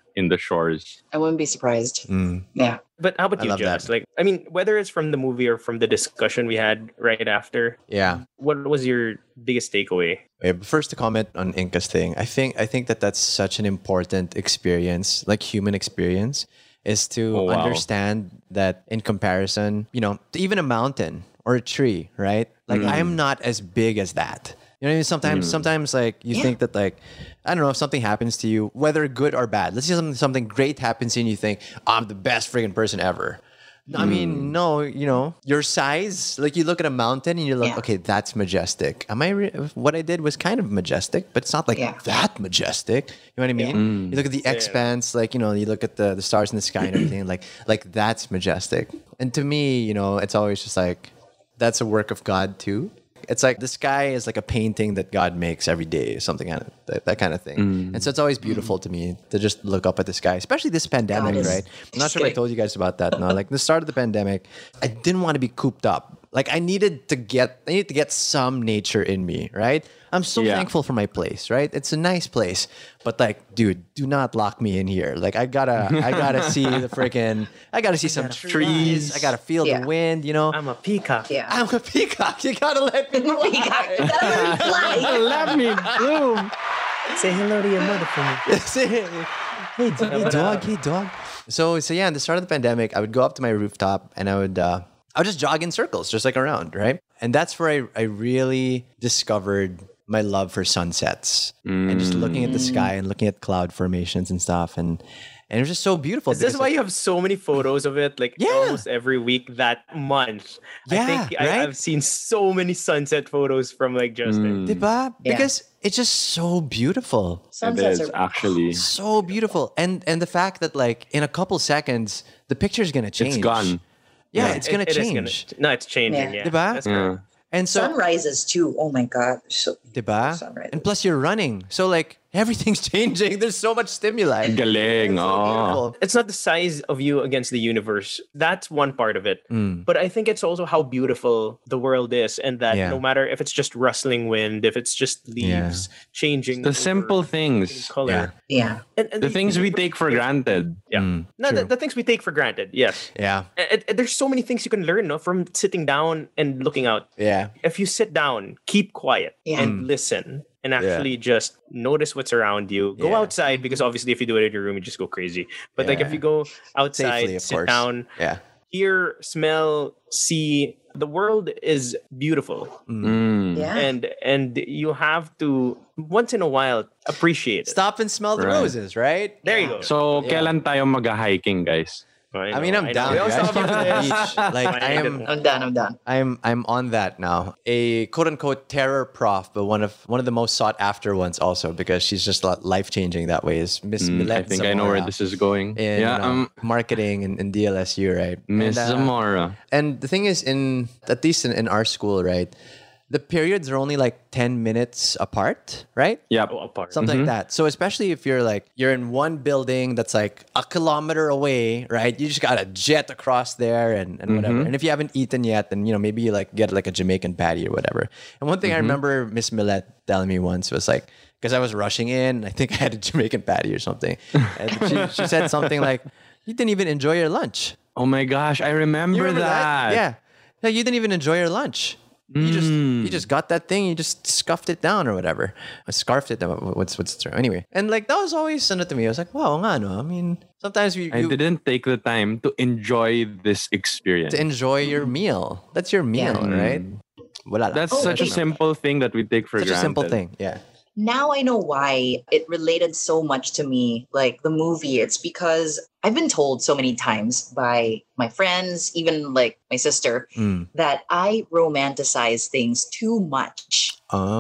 in the shores. I wouldn't be surprised. Mm. Yeah. But how about I you, love Jess? that. Like, I mean, whether it's from the movie or from the discussion we had right after, Yeah. what was your biggest takeaway? Okay, but first to comment on Inca's thing, I think I think that that's such an important experience, like human experience, is to Oh, wow. understand that in comparison, you know, to even a mountain or a tree, right? Like I am not as big as that. You know what I mean? Sometimes, sometimes like you Yeah. think that like, I don't know, if something happens to you, whether good or bad. Let's say something, something great happens to you and you think, I'm the best friggin' person ever. I mean, no, you know, your size, like you look at a mountain and you're like, Yeah. okay, that's majestic. Am I, re- what I did was kind of majestic, but it's not like Yeah. that majestic. You know what I mean? You look at the expanse, like, you know, you look at the, the stars in the sky and everything, like, like that's majestic. And to me, you know, it's always just like, that's a work of God too. It's like the sky is like a painting that God makes every day, something kind of that, that kind of thing. And so it's always beautiful to me to just look up at the sky, especially this pandemic, God is- right? I'm not Just sure if I kidding. told you guys about that. No, like the start of the pandemic, I didn't want to be cooped up. Like I needed to get, I needed to get some nature in me, right? I'm so Yeah. thankful for my place, right? It's a nice place, but like, dude, do not lock me in here. Like I gotta, I gotta see the freaking, I gotta see some trees. I gotta feel Yeah. the wind. You know, I'm a peacock. Yeah. I'm a peacock. You gotta let me. We got that fly. Let me bloom. Say hello to your mother for me. Say, hey, d- hey, dog, hey, dog. So, so yeah, in the start of the pandemic, I would go up to my rooftop and I would, uh, I would just jog in circles, just like around, right? And that's where I, I really discovered my love for sunsets and just looking at the sky and looking at cloud formations and stuff, and and it was just so beautiful. Is this because, why like, you have so many photos of it? Like Yeah. almost every week that month. Yeah, I think I, right? I've seen so many sunset photos from like Justin. diba? Yeah. Because it's just so beautiful. It Sunsets is are actually. So beautiful. And and the fact that like in a couple seconds the picture's gonna change. It's gone. Yeah, Yeah. it's gonna It- it is change. no, it's changing. Yeah. Yeah. Diba? That's Yeah. correct. And so sunrises too. Oh my god. So diba? sunrises. And plus you're running. So like everything's changing. There's so much stimuli. Galing. So Oh. beautiful. It's not the size of you against the universe. That's one part of it. Mm. But I think it's also how beautiful the world is, and that Yeah. no matter if it's just rustling wind, if it's just leaves changing The over simple in things. color. yeah. And, and The things we take for granted. Yeah. Mm, no, the, true. the things we take for granted. Yes. Yeah. It, it- there's so many things you can learn, no, from sitting down and looking out. Yeah. If you sit down, keep quiet Yeah. and listen and actually just notice what's around you. Go Yeah. outside, because obviously if you do it in your room, you just go crazy. But like if Yeah. you go outside, Safely, of sit course. down, Yeah. hear, smell, see, the world is beautiful. Mm. Yeah. And and you have to once in a while appreciate it. Stop and smell the Right. roses, right? There you go. So, Yeah. kailan tayo mag-hiking, guys? I mean, I'm know. down. We also guys. have Go to the this. beach. Like I am, I'm done. I'm done. I'm, I'm on that now. A quote unquote terror prof, but one of one of the most sought after ones also because she's just life changing that way. Is Miss Mm, Millet I think I know where Zamora this is going. in yeah, uh, um, marketing and, and D L S U, right? Miss And, uh, Zamora. And the thing is, in at least in, in our school, right, the periods are only like ten minutes apart, right? Yep. Oh, apart. Something like that. So especially if you're like you're in one building that's like a kilometer away, right? You just gotta jet across there and, and whatever. And if you haven't eaten yet, then you know maybe you like get like a Jamaican patty or whatever. And one thing I remember Miss Millet telling me once was like, because I was rushing in, I think I had a Jamaican patty or something, and she, she said something like, "You didn't even enjoy your lunch." Oh my gosh, I remember, You remember that. that? Yeah. No, you didn't even enjoy your lunch. You just you just got that thing, you just scuffed it down or whatever. I scarfed it down. What's what's the term? Anyway. And like that was always sent to me. I was like, wow, nga, no. I mean, sometimes we I you, didn't take the time to enjoy this experience. to enjoy your meal. That's your meal, Yeah. right? Wala lang. That's Oh, such a okay. simple thing that we take for such granted. a simple thing. Yeah. Now I know why it related so much to me, like the movie. It's because I've been told so many times by my friends, even like my sister, Mm. that I romanticize things too much.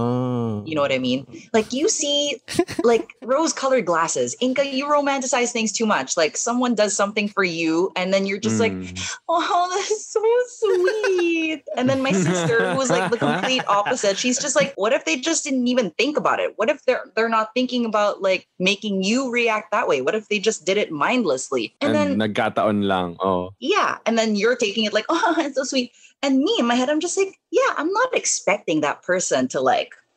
Oh. You know what I mean? Like you see, like rose-colored glasses. Inca, you romanticize things too much. Like someone does something for you, and then you're just like, Mm. "Oh, that's so sweet." And then my sister, who was like the complete opposite, she's just like, "What if they just didn't even think about it? What if they're they're not thinking about like making you react that way? What if they just did it mindlessly?" And, And, then nagkataon lang. Oh. yeah, and then you're taking it like, "Oh, it's so sweet." And me in my head, I'm just like, "Yeah, I'm not expecting that person to like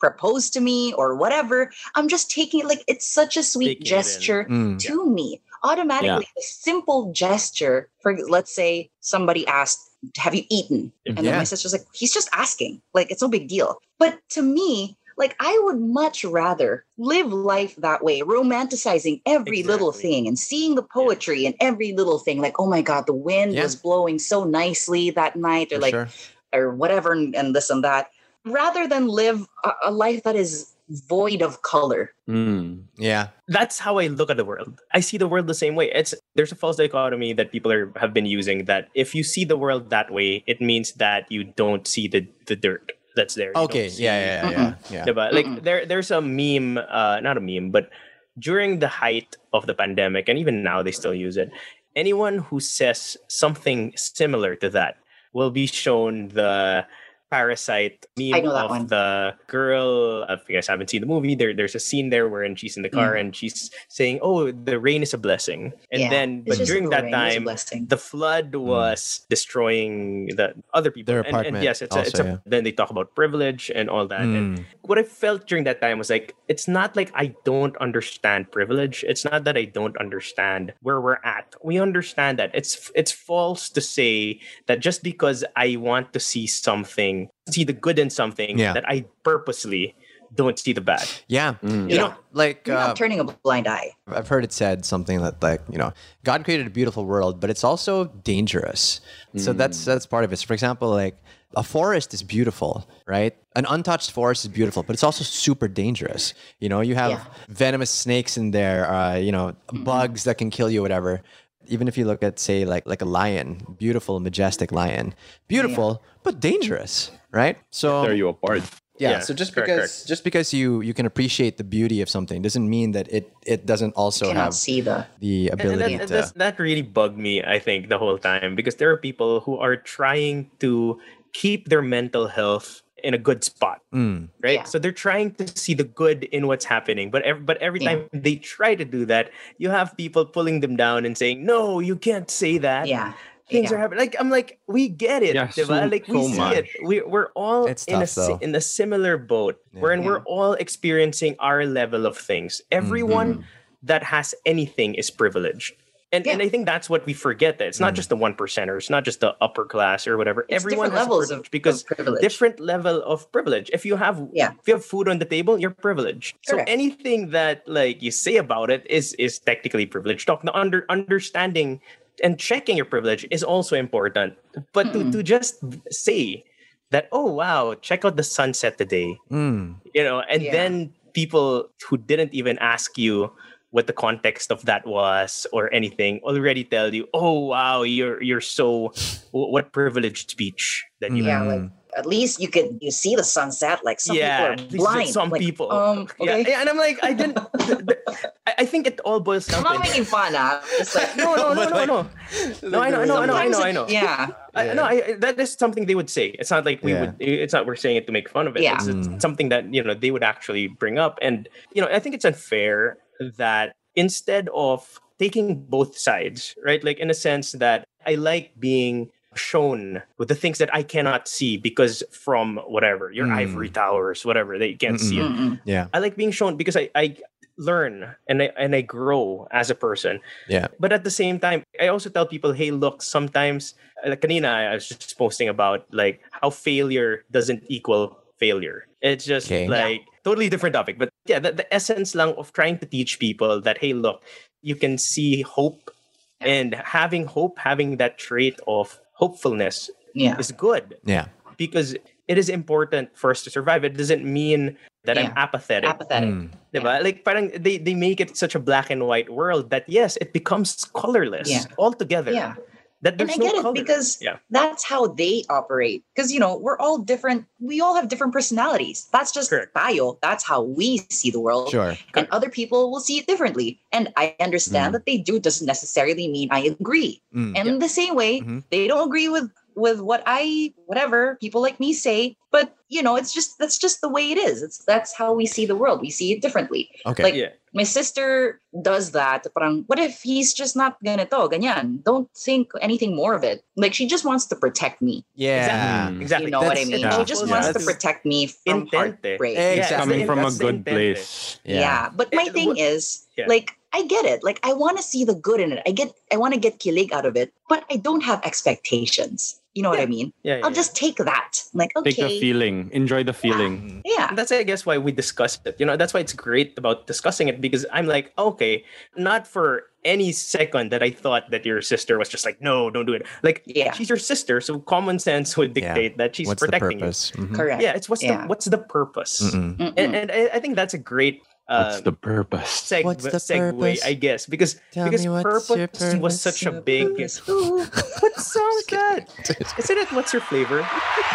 propose to me or whatever, I'm just taking it like it's such a sweet Taking it in. gesture Mm. to me. Automatically, a simple gesture for, let's say somebody asked, have you eaten? And then Yeah. my sister's like, he's just asking. Like, it's no big deal. But to me, like, I would much rather live life that way, romanticizing every little Exactly. thing and seeing the poetry in every little thing. Like, oh my God, the wind Yeah. was blowing so nicely that night, or For like, sure. or whatever, and, and this and that, rather than live a, a life that is void of color. Mm. Yeah. That's how I look at the world. I see the world the same way. It's there's a false dichotomy that people are have been using, that if you see the world that way, it means that you don't see the the dirt that's there. You don't Okay. see- Yeah. Yeah. Yeah. Yeah. Diba? Like there there's a meme, uh, not a meme, but during the height of the pandemic, and even now they still use it. Anyone who says something similar to that will be shown the Parasite meme I know that of one. the girl. If you guys haven't seen the movie, there there's a scene there wherein she's in the car Mm. and she's saying, "Oh, the rain is a blessing." And Yeah, then, it's but just during the that rain, it's a time, blessing. the flood was destroying the other people. Their And- and, apartment yes, it's, a, it's also, a, yeah. then they talk about privilege and all that. And Mm. what I felt during that time was like, it's not like I don't understand privilege. It's not that I don't understand where we're at. We understand that. It's it's false to say that just because I want to see something, see the good in something, Yeah. that I purposely don't see the bad. Yeah. Mm. You Yeah. know, like You're uh, not turning a blind eye. I've heard it said something that like, you know, God created a beautiful world, but it's also dangerous. So that's that's part of it. So for example, like a forest is beautiful, right? An untouched forest is beautiful, but it's also super dangerous. You know, you have Yeah. venomous snakes in there, uh, you know, bugs that can kill you, whatever. Even if you look at, say, like like a lion, beautiful, majestic lion, beautiful, but dangerous, right? So Tear you apart. yeah, Yeah, so just correct, because correct. just because you you can appreciate the beauty of something doesn't mean that it it doesn't also Cannot have see the the And ability that, to that's- that really bugged me, I think, the whole time, because there are people who are trying to keep their mental health in a good spot, Mm, right? Yeah. So they're trying to see the good in what's happening, but every, but every Yeah. time they try to do that, you have people pulling them down and saying, "No, you can't say that." yeah. Things yeah. are happening. Like I'm like, we get it, Yeah, diba? so- Like we so see much. it. We we're all It's in a tough, si- though. in a similar boat, wherein we're all experiencing our level of things. Everyone that has anything is privileged. And, and Yeah. I think that's what we forget, that it's not just the one percenter, it's not just the upper class or whatever. It's Everyone different has a levels privilege of- because of privilege. different level of privilege. If you have Yeah. if you have food on the table, you're privileged. So Correct. anything that like you say about it is is technically privilege talk. Now under understanding and checking your privilege is also important. But to, to just say that, oh wow, check out the sunset today, mm, you know, and Yeah. then people who didn't even ask you what the context of that was or anything already tell you, oh wow, you're you're so wh- what privileged speech that you Yeah, have. like at least you could you see the sunset. Like some Yeah, at people least are blind. some Like, people. Um, Yeah, okay. yeah, and I'm like, I didn't. th- th- I I think it all boils down I'm to not making fun. Huh? It's like no, no, no, no, no. No, I know, I know, I know, I sometimes know, I it- know. Yeah, I, no, I, that is something they would say. It's not like we Yeah. would. It's not we're saying it to make fun of it. Yeah. It's, it's something that you know they would actually bring up, and you know I think it's unfair that instead of taking both sides, right? Like in a sense that I like being shown with the things that I cannot see because from whatever your Mm. ivory towers, whatever that you can't see it. Mm-mm. yeah, I like being shown because I, I learn and I and I grow as a person. yeah, But at the same time, I also tell people, hey, look, sometimes, like kanina, I was just posting about like how failure doesn't equal failure. It's just Okay. like totally different topic. But yeah, the, the essence lang of trying to teach people that, hey, look, you can see hope and having hope, having that trait of hopefulness yeah, is good yeah, because it is important for us to survive. It doesn't mean that I'm Yeah. apathetic. apathetic. Mm. Diba? Like parang they, they make it such a black and white world that yes, it becomes colorless Yeah. altogether. Yeah. That And there's I no get it color. because Yeah. that's how they operate. Because you know we're all different. We all have different personalities. That's just Correct. bio. That's how we see the world. sure, And other people will see it differently. And I understand Mm. that they do doesn't necessarily mean I agree. Mm. And in the same way, Mhm. they don't agree with with what I whatever people like me say, but you know, it's just that's just the way it is. It's that's how we see the world. We see it differently. Okay. Like Yeah. my sister does that. Parang, what if he's just not ganito, ganyan? Don't think anything more of it. Like she just wants to protect me. Yeah. Mm. Exactly. You know what I That's- mean? yeah. She just Yeah, wants to that's protect me from intent, eh. heartbreak. Exactly. Yeah, Coming that's from a the good intent, eh. place. Yeah. But my And thing what- is, Yeah. like, I get it. Like, I want to see the good in it. I get, I want to get kilig out of it, but I don't have expectations. You know what I mean? Yeah, yeah, I'll yeah. just take that. I'm like, okay. Take the feeling. Enjoy the feeling. Yeah. And that's, I guess, why we discussed it. You know, that's why it's great about discussing it because I'm like, okay, not for any second that I thought that your sister was just like, no, don't do it. Like, Yeah. she's your sister, so common sense would dictate that she's What's the protecting you. purpose? Mhm. Correct. Yeah, it's what's Yeah. the what's the purpose? Mm-mm. Mm-mm. And, and I, I think that's a great uh, What's the purpose? seg- What's the segue, purpose? I guess, because Tell because me what's purpose, your was purpose? such a big. Ooh. What song is that? Isn't it What's Your Flavor?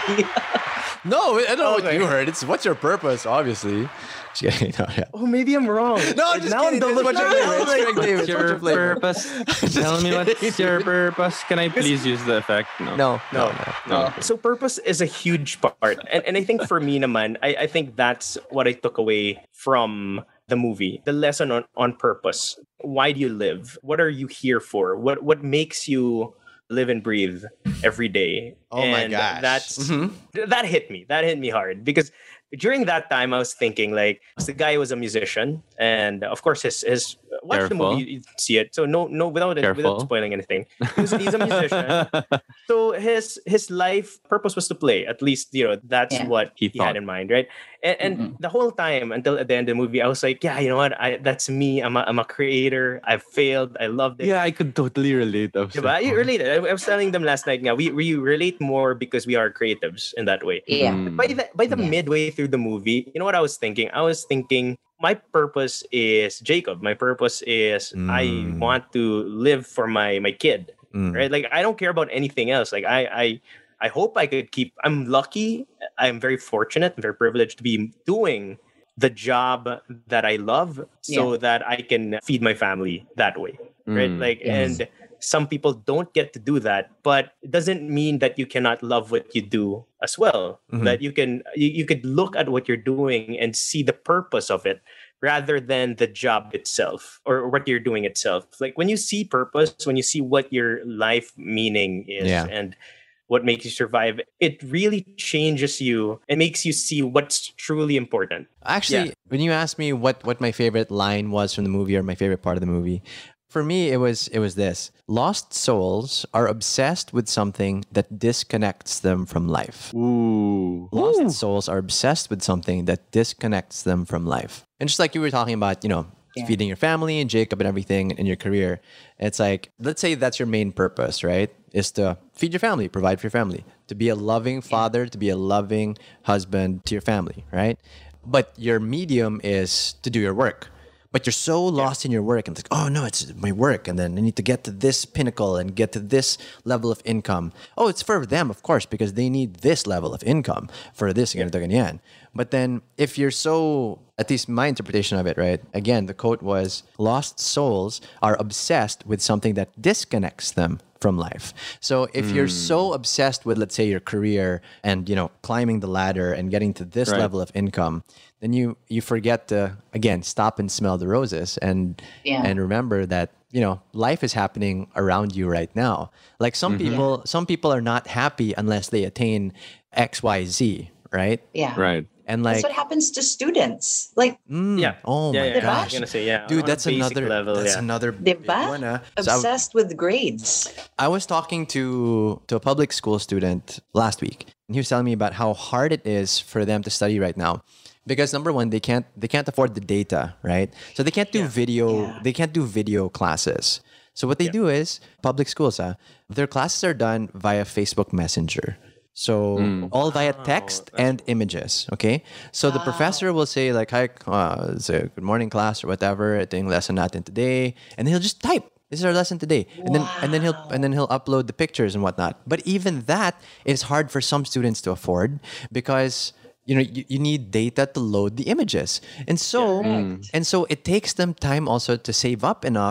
No, I don't know what Okay. you heard. It's what's your purpose, obviously. Just kidding. No, yeah. Oh, maybe I'm wrong. No, And just now kidding. I'm This is what's your looking- flavor. It's like, Greg David. What's What's your your flavor? purpose? Tell me what's your purpose. Can I please use the effect? No. No, No, No. So purpose is a huge part. And, and I think for me naman, I, I think that's what I took away from the movie. The lesson on, on purpose. Why do you live? What are you here for? What what makes you live and breathe every day? Oh my and gosh. That's Mhm. that hit me. That hit me hard because during that time I was thinking like the guy was a musician and of course his his watch the Careful. movie you see it. So no no without it, without Careful. spoiling anything. He's, he's a musician. So his his life purpose was to play. At least you know that's Yeah. what He he, had thought. in mind, right? And, and Mhm. the whole time until at the end of the movie, I was like, yeah, you know what? I that's me. I'm a, I'm a creator. I've failed. I loved it. Yeah, I could totally relate. I was Diba? like, I relate. I, I was telling them last night. Nga, we we relate more because we are creatives in that way. Yeah. mm. By the by the Yeah. midway through the movie, you know what I was thinking? I was thinking my purpose is Jacob. My purpose is I Mm. want to live for my my kid. Mm. Right? Like I don't care about anything else. Like I I I hope I could keep I'm lucky. I'm very fortunate, I'm very privileged to be doing the job that I love so that I can feed my family that way. Right? Mm. Like Yes. and some people don't get to do that, but it doesn't mean that you cannot love what you do as well. Mhm. That you can you, you could look at what you're doing and see the purpose of it rather than the job itself or what you're doing itself. Like when you see purpose, when you see what your life meaning is Yeah. and what makes you survive, it really changes you and makes you see what's truly important. Actually, Yeah. when you asked me what what my favorite line was from the movie or my favorite part of the movie, for me it was it was this. Lost souls are obsessed with something that disconnects them from life. Ooh. Lost souls are obsessed with something that disconnects them from life. And just like you were talking about, you know, Yeah. feeding your family and Jacob and everything in your career, it's like, let's say that's your main purpose, right? Is to feed your family, provide for your family, to be a loving father, to be a loving husband to your family, right? But your medium is to do your work. But you're so lost in your work and it's like, oh no, it's my work. And then I need to get to this pinnacle and get to this level of income. Oh, it's for them, of course, because they need this level of income for this, ganito, ganyan. But then if you're so, at least my interpretation of it, right? Again, the quote was, lost souls are obsessed with something that disconnects them from life. So if you're so obsessed with, let's say, your career and, you know, climbing the ladder and getting to this Right. level of income, then you you forget to, again, stop and smell the roses and Yeah. and remember that, you know, life is happening around you right now. Like some people some people are not happy unless they attain X Y Z, right? Yeah. Right. And That's like what happens to students. Like, mm, Yeah. oh Yeah, my yeah, yeah. I gosh. was gonna say, yeah, Dude, on a that's basic another level, that's yeah. another big diba? one. ah. So I- Obsessed with grades. I was talking to to a public school student last week, and he was telling me about how hard it is for them to study right now, because number one, they can't they can't afford the data, right? So they can't do video Yeah. they can't do video classes. So what they do is public schools, ah, their classes are done via Facebook Messenger. So all via text and images. Okay. So the professor will say like, "Hi, uh, it's a good morning class or whatever. Ito yung lesson natin today," and he'll just type. This is our lesson today, and then and then he'll and then he'll upload the pictures and whatnot. But even that is hard for some students to afford because you know you, you need data to load the images, and so and so it takes them time also to save up enough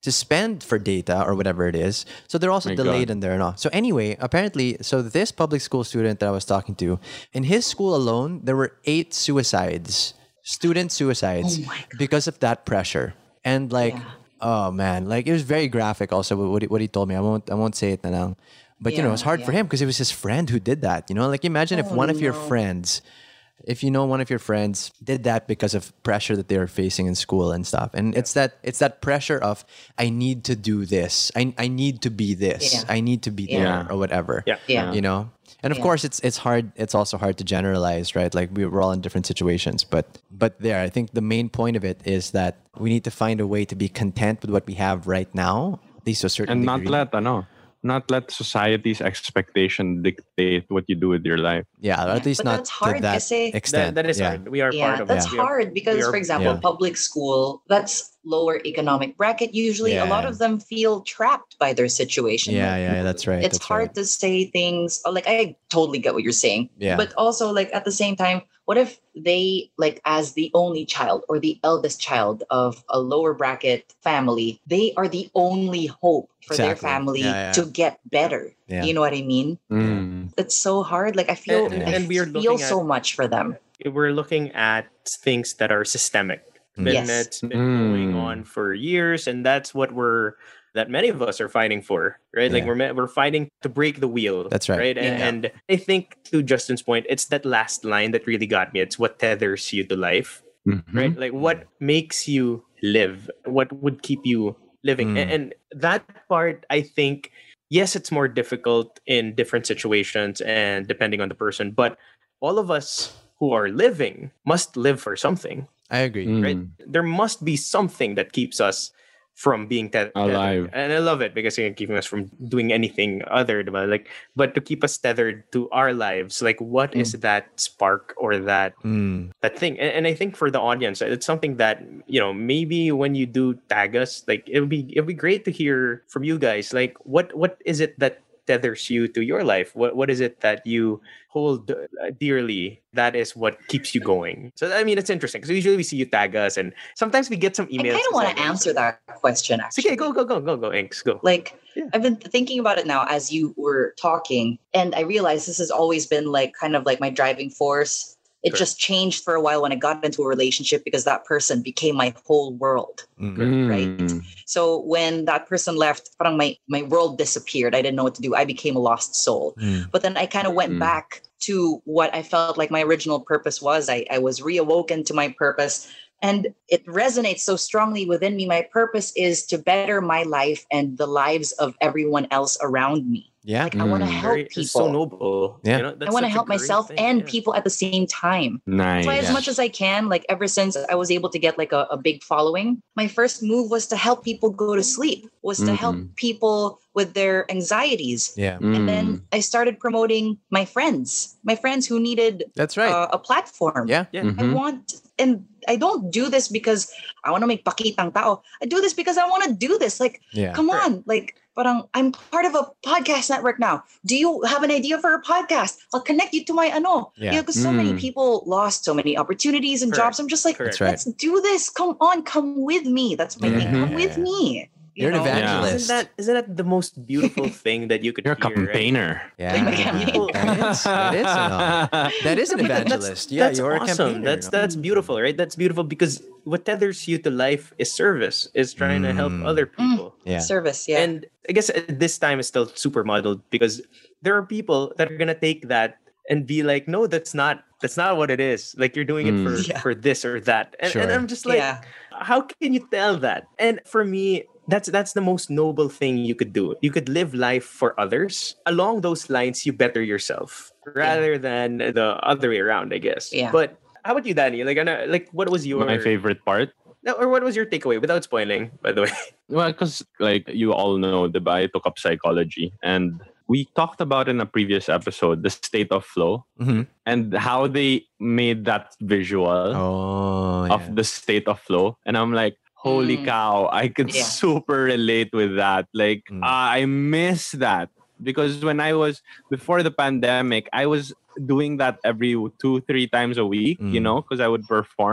to spend for data or whatever it is. So they're also My delayed God. in there and all. So anyway, apparently, so this public school student that I was talking to, in his school alone, there were eight suicides, student suicides, Oh my God. because of that pressure. And like, Yeah. oh man, like it was very graphic. Also, what he, what he told me, I won't I won't say it na lang. But you know, Yeah, it's hard for yeah. him because it was his friend who did that. You know, like imagine if Oh, one of your no. friends, if you know one of your friends did that because of pressure that they were facing in school and stuff, and it's that it's that pressure of I need to do this, I I need to be this, Yeah. I need to be there Yeah. or whatever. Yeah. Yeah. You know, and of Yeah. course it's it's hard. It's also hard to generalize, right? Like we- we're all in different situations, but but there, I think the main point of it is that we need to find a way to be content with what we have right now, at least to a certain And not degree. let ano, not let society's expectation dictate what you do with your life. Yeah, or at Yeah, least but not that's hard to that kasi- extent. That, that is yeah. hard. We are Yeah, part of that's it. We are- hard because, we are- for example, Yeah. public school, that's lower economic bracket. Usually, a lot Yeah. of them feel trapped by their situation. Yeah, Like, yeah, yeah, that's right. it's that's hard right. to say things. Like, I totally get what you're saying. Yeah. But also, like, at the same time, what if they, like, as the only child or the eldest child of a lower bracket family, they are the only hope for their Exactly. family Yeah, yeah. to get better? Yeah. You know what I mean? Mm. It's so hard. Like, I feel, And- I and we are feel looking so much for them. We're looking at things that are systemic. Been, Yes. It's been going Mm. on for years, and that's what we're that many of us are fighting for, right? Like Yeah. we're me- we're fighting to break the wheel. That's right. Right, and, Yeah. and I think to Justin's point, it's that last line that really got me. It's what tethers you to life, Mhm. right? Like what makes you live, what would keep you living, Mm. and, and that part, I think, yes, it's more difficult in different situations and depending on the person, but all of us who are living must live for something, I agree. Mm. right? There must be something that keeps us from being te- Alive. tethered. And I love it because it's keeping us from doing anything other than like, but to keep us tethered to our lives, like what is that spark or that Mm. that thing? And, and I think for the audience, it's something that, you know, maybe when you do tag us, like it would be it would be great to hear from you guys. Like what what is it that tethers you to your life? What what is it that you hold uh, dearly? That is what keeps you going. So I mean, it's interesting because usually we see you tag us, and sometimes we get some I emails. kind of want to answer that question, actually. Okay, go go go go go, Inks, go. Like, Yeah. I've been thinking about it now as you were talking, and I realized this has always been like kind of like my driving force. It Correct. just changed for a while when I got into a relationship because that person became my whole world. Mm. Right. Mm. So when that person left, parang my my world disappeared. I didn't know what to do. I became a lost soul. Mm. But then I kind of went Mm. back to what I felt like my original purpose was. I, I was reawoken to my purpose. And it resonates so strongly within me. My purpose is to better my life and the lives of everyone else around me. Yeah. Like I want to Mm. help Very, people. it's so noble. Yeah. You know, I that's want to such a help great myself thing, and yeah. people at the same time. Nice. That's why, as Yeah. much as I can, like ever since I was able to get like a, a big following, my first move was to help people go to sleep, was to help Mhm. people with their anxieties. Yeah. And Mm. then I started promoting my friends, my friends who needed That's right. uh, a platform. yeah. Yeah. I Mhm. want, and I don't do this because I want to make pakitang tao. I do this because I want to do this. Like, Yeah. come on, like, parang I'm part of a podcast network now. Do you have an idea for a podcast? I'll connect you to my ano. Yeah. Yeah, because so many Mm. people lost so many opportunities and Correct. jobs. I'm just like, Correct. That's right. let's do this. Come on, come with me. That's my thing. Come with Yeah. me. You You're an know? evangelist. Isn't that isn't that the most beautiful thing that you could You're a hear? right? campaigner. Yeah. Like my campaign. That is. That is. an- That is an But that- evangelist. That's, yeah, that's you're a awesome. campaigner. That's you know? that's beautiful, right? That's beautiful because what tethers you to life is service, is trying to help Mm. other people. Yeah. Service, yeah. And I guess at this time is still super muddled because there are people that are gonna take that and be like, no, that's not that's not what it is. Like you're doing it Mm. for Yeah. for this or that. And, and Sure. I'm just like, yeah. how can you tell that? And for me, that's that's the most noble thing you could do. You could live life for others. Along those lines, you better yourself rather than the other way around, I guess. Yeah. But how about you, Danny? Like, I know, like, what was your My favorite part. No, or what was your takeaway without spoiling? By the way, Well, because like you all know, the I took up psychology, and we talked about in a previous episode the state of flow Mhm. and how they made that visual Oh. of yeah. the state of flow, and I'm like, holy Mm. cow, I could Yeah. super relate with that. Like, Mm. I miss that because when I was before the pandemic, I was doing that every two, three times a week, you Mm. know, because I would perform.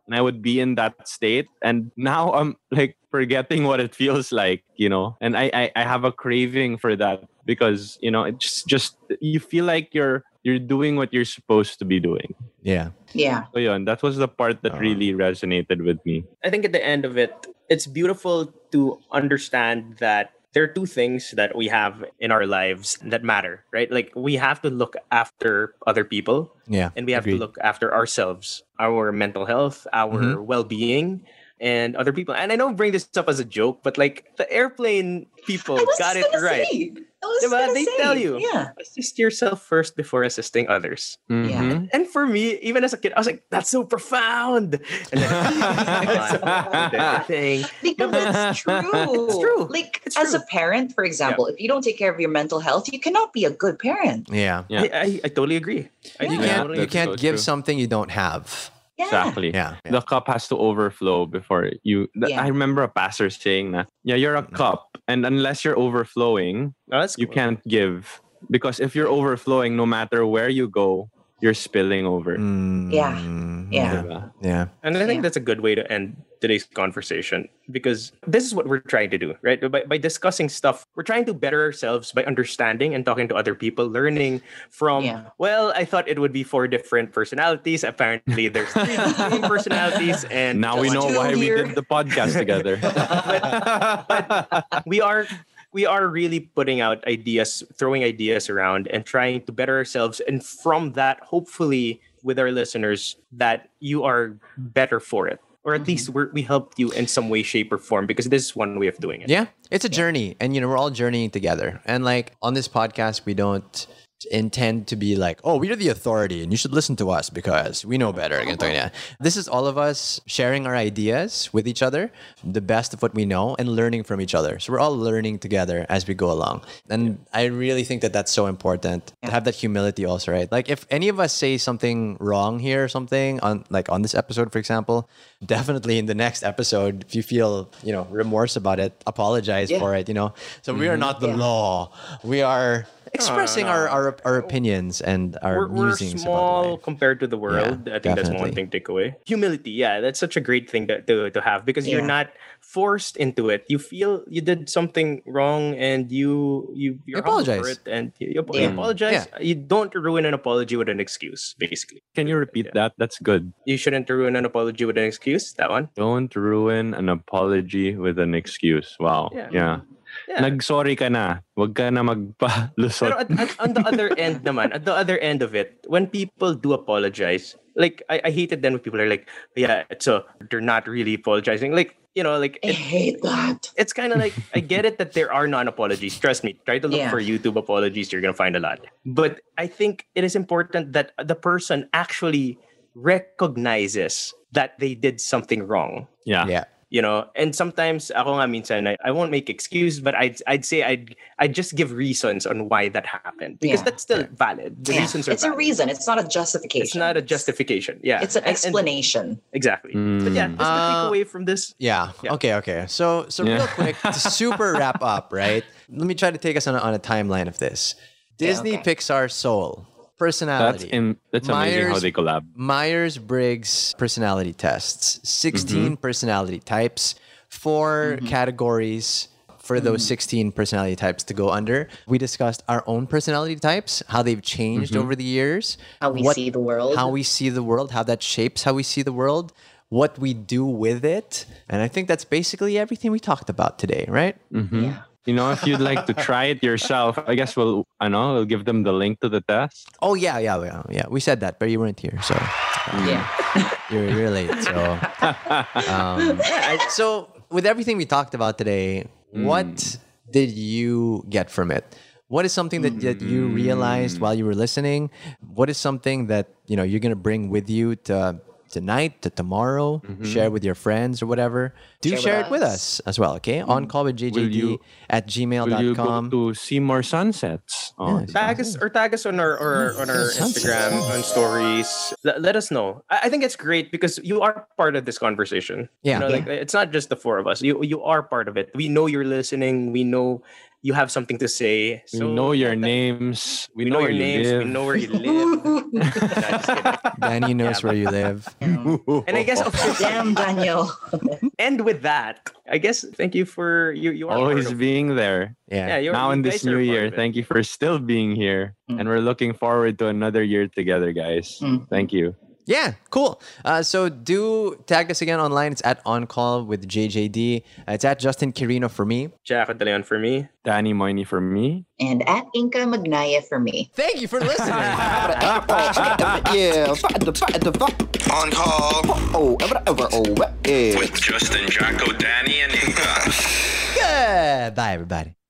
and I would be in that state. And now I'm like forgetting what it feels like, you know. And I I, I have a craving for that because you know it's just you feel like you're you're doing what you're supposed to be doing. Yeah. Yeah. So yun, that was the part that Uh. really resonated with me. I think at the end of it, it's beautiful to understand that there are two things that we have in our lives that matter, right? Like we have to look after other people Yeah. and we have agreed. to look after ourselves, our mental health, our Mhm. well-being, and other people. And I don't bring this up as a joke, but like the airplane people I was got just it gonna right. say. I was Diba? gonna They say. tell you. Yeah. Assist yourself first before assisting others. Mhm. And for me, even as a kid, I was like, that's so profound. And then, thing. Because it's true. It's true. Like It's as true. a parent, for example, if you don't take care of your mental health, you cannot be a good parent. Yeah. Yeah. I, I, I totally agree. I You Yeah. can't totally you that's can't so give true. something you don't have. Yeah. Exactly. Yeah. yeah. The cup has to overflow before you. th- Yeah. I remember a pastor saying that. Yeah, you're a cup, and unless you're overflowing, Oh, that's you cool. can't give because if you're overflowing, no matter where you go, you're spilling over. Mm, Yeah. Yeah. Diba? Yeah. And I think Yeah. that's a good way to end today's conversation because this is what we're trying to do, right? By, by discussing stuff, we're trying to better ourselves by understanding and talking to other people, learning from, Yeah. well, I thought it would be four different personalities. Apparently, there's three distinct personalities. And Now we Just know two why we here. did the podcast together. we are we are really putting out ideas, throwing ideas around and trying to better ourselves. And from that, hopefully with our listeners, that you are better for it. Or at least we're, we helped you in some way, shape, or form because this is one way of doing it. Yeah, it's a journey, and you know we're all journeying together. And like on this podcast, we don't intend to be like, oh, we're the authority, and you should listen to us because we know better. Ganito, ganyan. This is all of us sharing our ideas with each other, the best of what we know, and learning from each other. So we're all learning together as we go along, and I really think that that's so important to have that humility also, right? Like if any of us say something wrong here or something on like on this episode, for example, definitely in the next episode, if you feel you know remorse about it, apologize Yeah. for it. You know, so we are not the Yeah. law. We are expressing no. Our, our our opinions and our We're, we're musings small about the way. compared to the world. I think that's one definitely. thing to take away. Humility, yeah, that's such a great thing to, to, to have because you're Yeah. not forced into it. You feel you did something wrong and you you you're humble for apologize. it and you, you Yeah. apologize. You don't ruin an apology with an excuse. Basically, Can you repeat that? That's good. you shouldn't ruin an apology with an excuse. That one. Don't ruin an apology with an excuse. Wow. Yeah. Yeah. Yeah. Nag-sorry ka na. Wag ka na magpalusot. Pero at, at, on the other end naman, at the other end of it, when people do apologize, like I, I hate it then when people are like, yeah, so they're not really apologizing. Like, you know, like I it, hate that. it's kind of like I get it that there are non-apologies. Trust me, try to look Yeah. for YouTube apologies. You're gonna find a lot. But I think it is important that the person actually recognizes that they did something wrong. Yeah. Yeah. You know, and sometimes ako nga minsan I, I won't make excuse, but I'd I'd say I'd I'd just give reasons on why that happened because Yeah. that's still valid. The Yeah. reasons are It's a valid. reason. It's not a justification. It's not a justification. Yeah, It's an And- and- explanation. exactly. But yeah, just the Uh, takeaway from this. Yeah. Yeah. Okay. Okay. So, so Yeah. real quick, to super wrap up, right? Let me try to take us on a, on a timeline of this. Disney, okay. Pixar, Soul, That's personality. in, that's amazing how Myers- they collab. Myers Briggs personality tests, sixteen Mm-hmm. personality types, four categories for Mm-hmm. those sixteen personality types to go under. We discussed our own personality types, how they've changed Mm-hmm. over the years, How we what- see the world. how we see the world, how that shapes how we see the world, what we do with it. And I think that's basically everything we talked about today, right? Yeah. You know, if you'd like to try it yourself, I guess we'll, I know, we'll give them the link to the test. Oh, yeah, yeah, yeah. yeah. We said that, but you weren't here. So Yeah. you're, you're late. So, um, so with everything we talked about today, what did you get from it? What is something that, that you realized while you were listening? What is something that you know you're gonna bring with you to tonight, to tomorrow? Share with your friends or whatever. Do share, Share it with with us as well. Okay, on call with J J D Will you- at gmail Will you dot com. go to see more sunsets? Oh, Tag us or tag us on our or on our Instagram on stories. Let, let us know. I, I think it's great because you are part of this conversation. Yeah. you know, like it's not just the four of us. You you are part of it. We know you're listening. We know you have something to say. We So know your that- names. We, We know, know where your names. you We live. know where you live. Nah, just kidding. Danny knows Yeah, where you live. And I guess, of course, Damn, Daniel. and with that, I guess thank you for you. You are Always part of- being there. Yeah. Yeah, you're, Now you in guys this are new part year, of it. thank you for still being here. Mm. And we're looking forward to another year together, guys. Mm. Thank you. Yeah, cool. Uh, so do tag us again online. It's at On Call with J J D. Uh, it's at Justin Quirino for me. Jaco De Leon for me. Danny Moyni for me. And at Inca Magnaya for me. Thank you for listening. Yeah, fight the fight the fight. On call Oh, ever ever oh, yeah. with Justin, Jacko, Danny, and Inka. Good. Bye, everybody.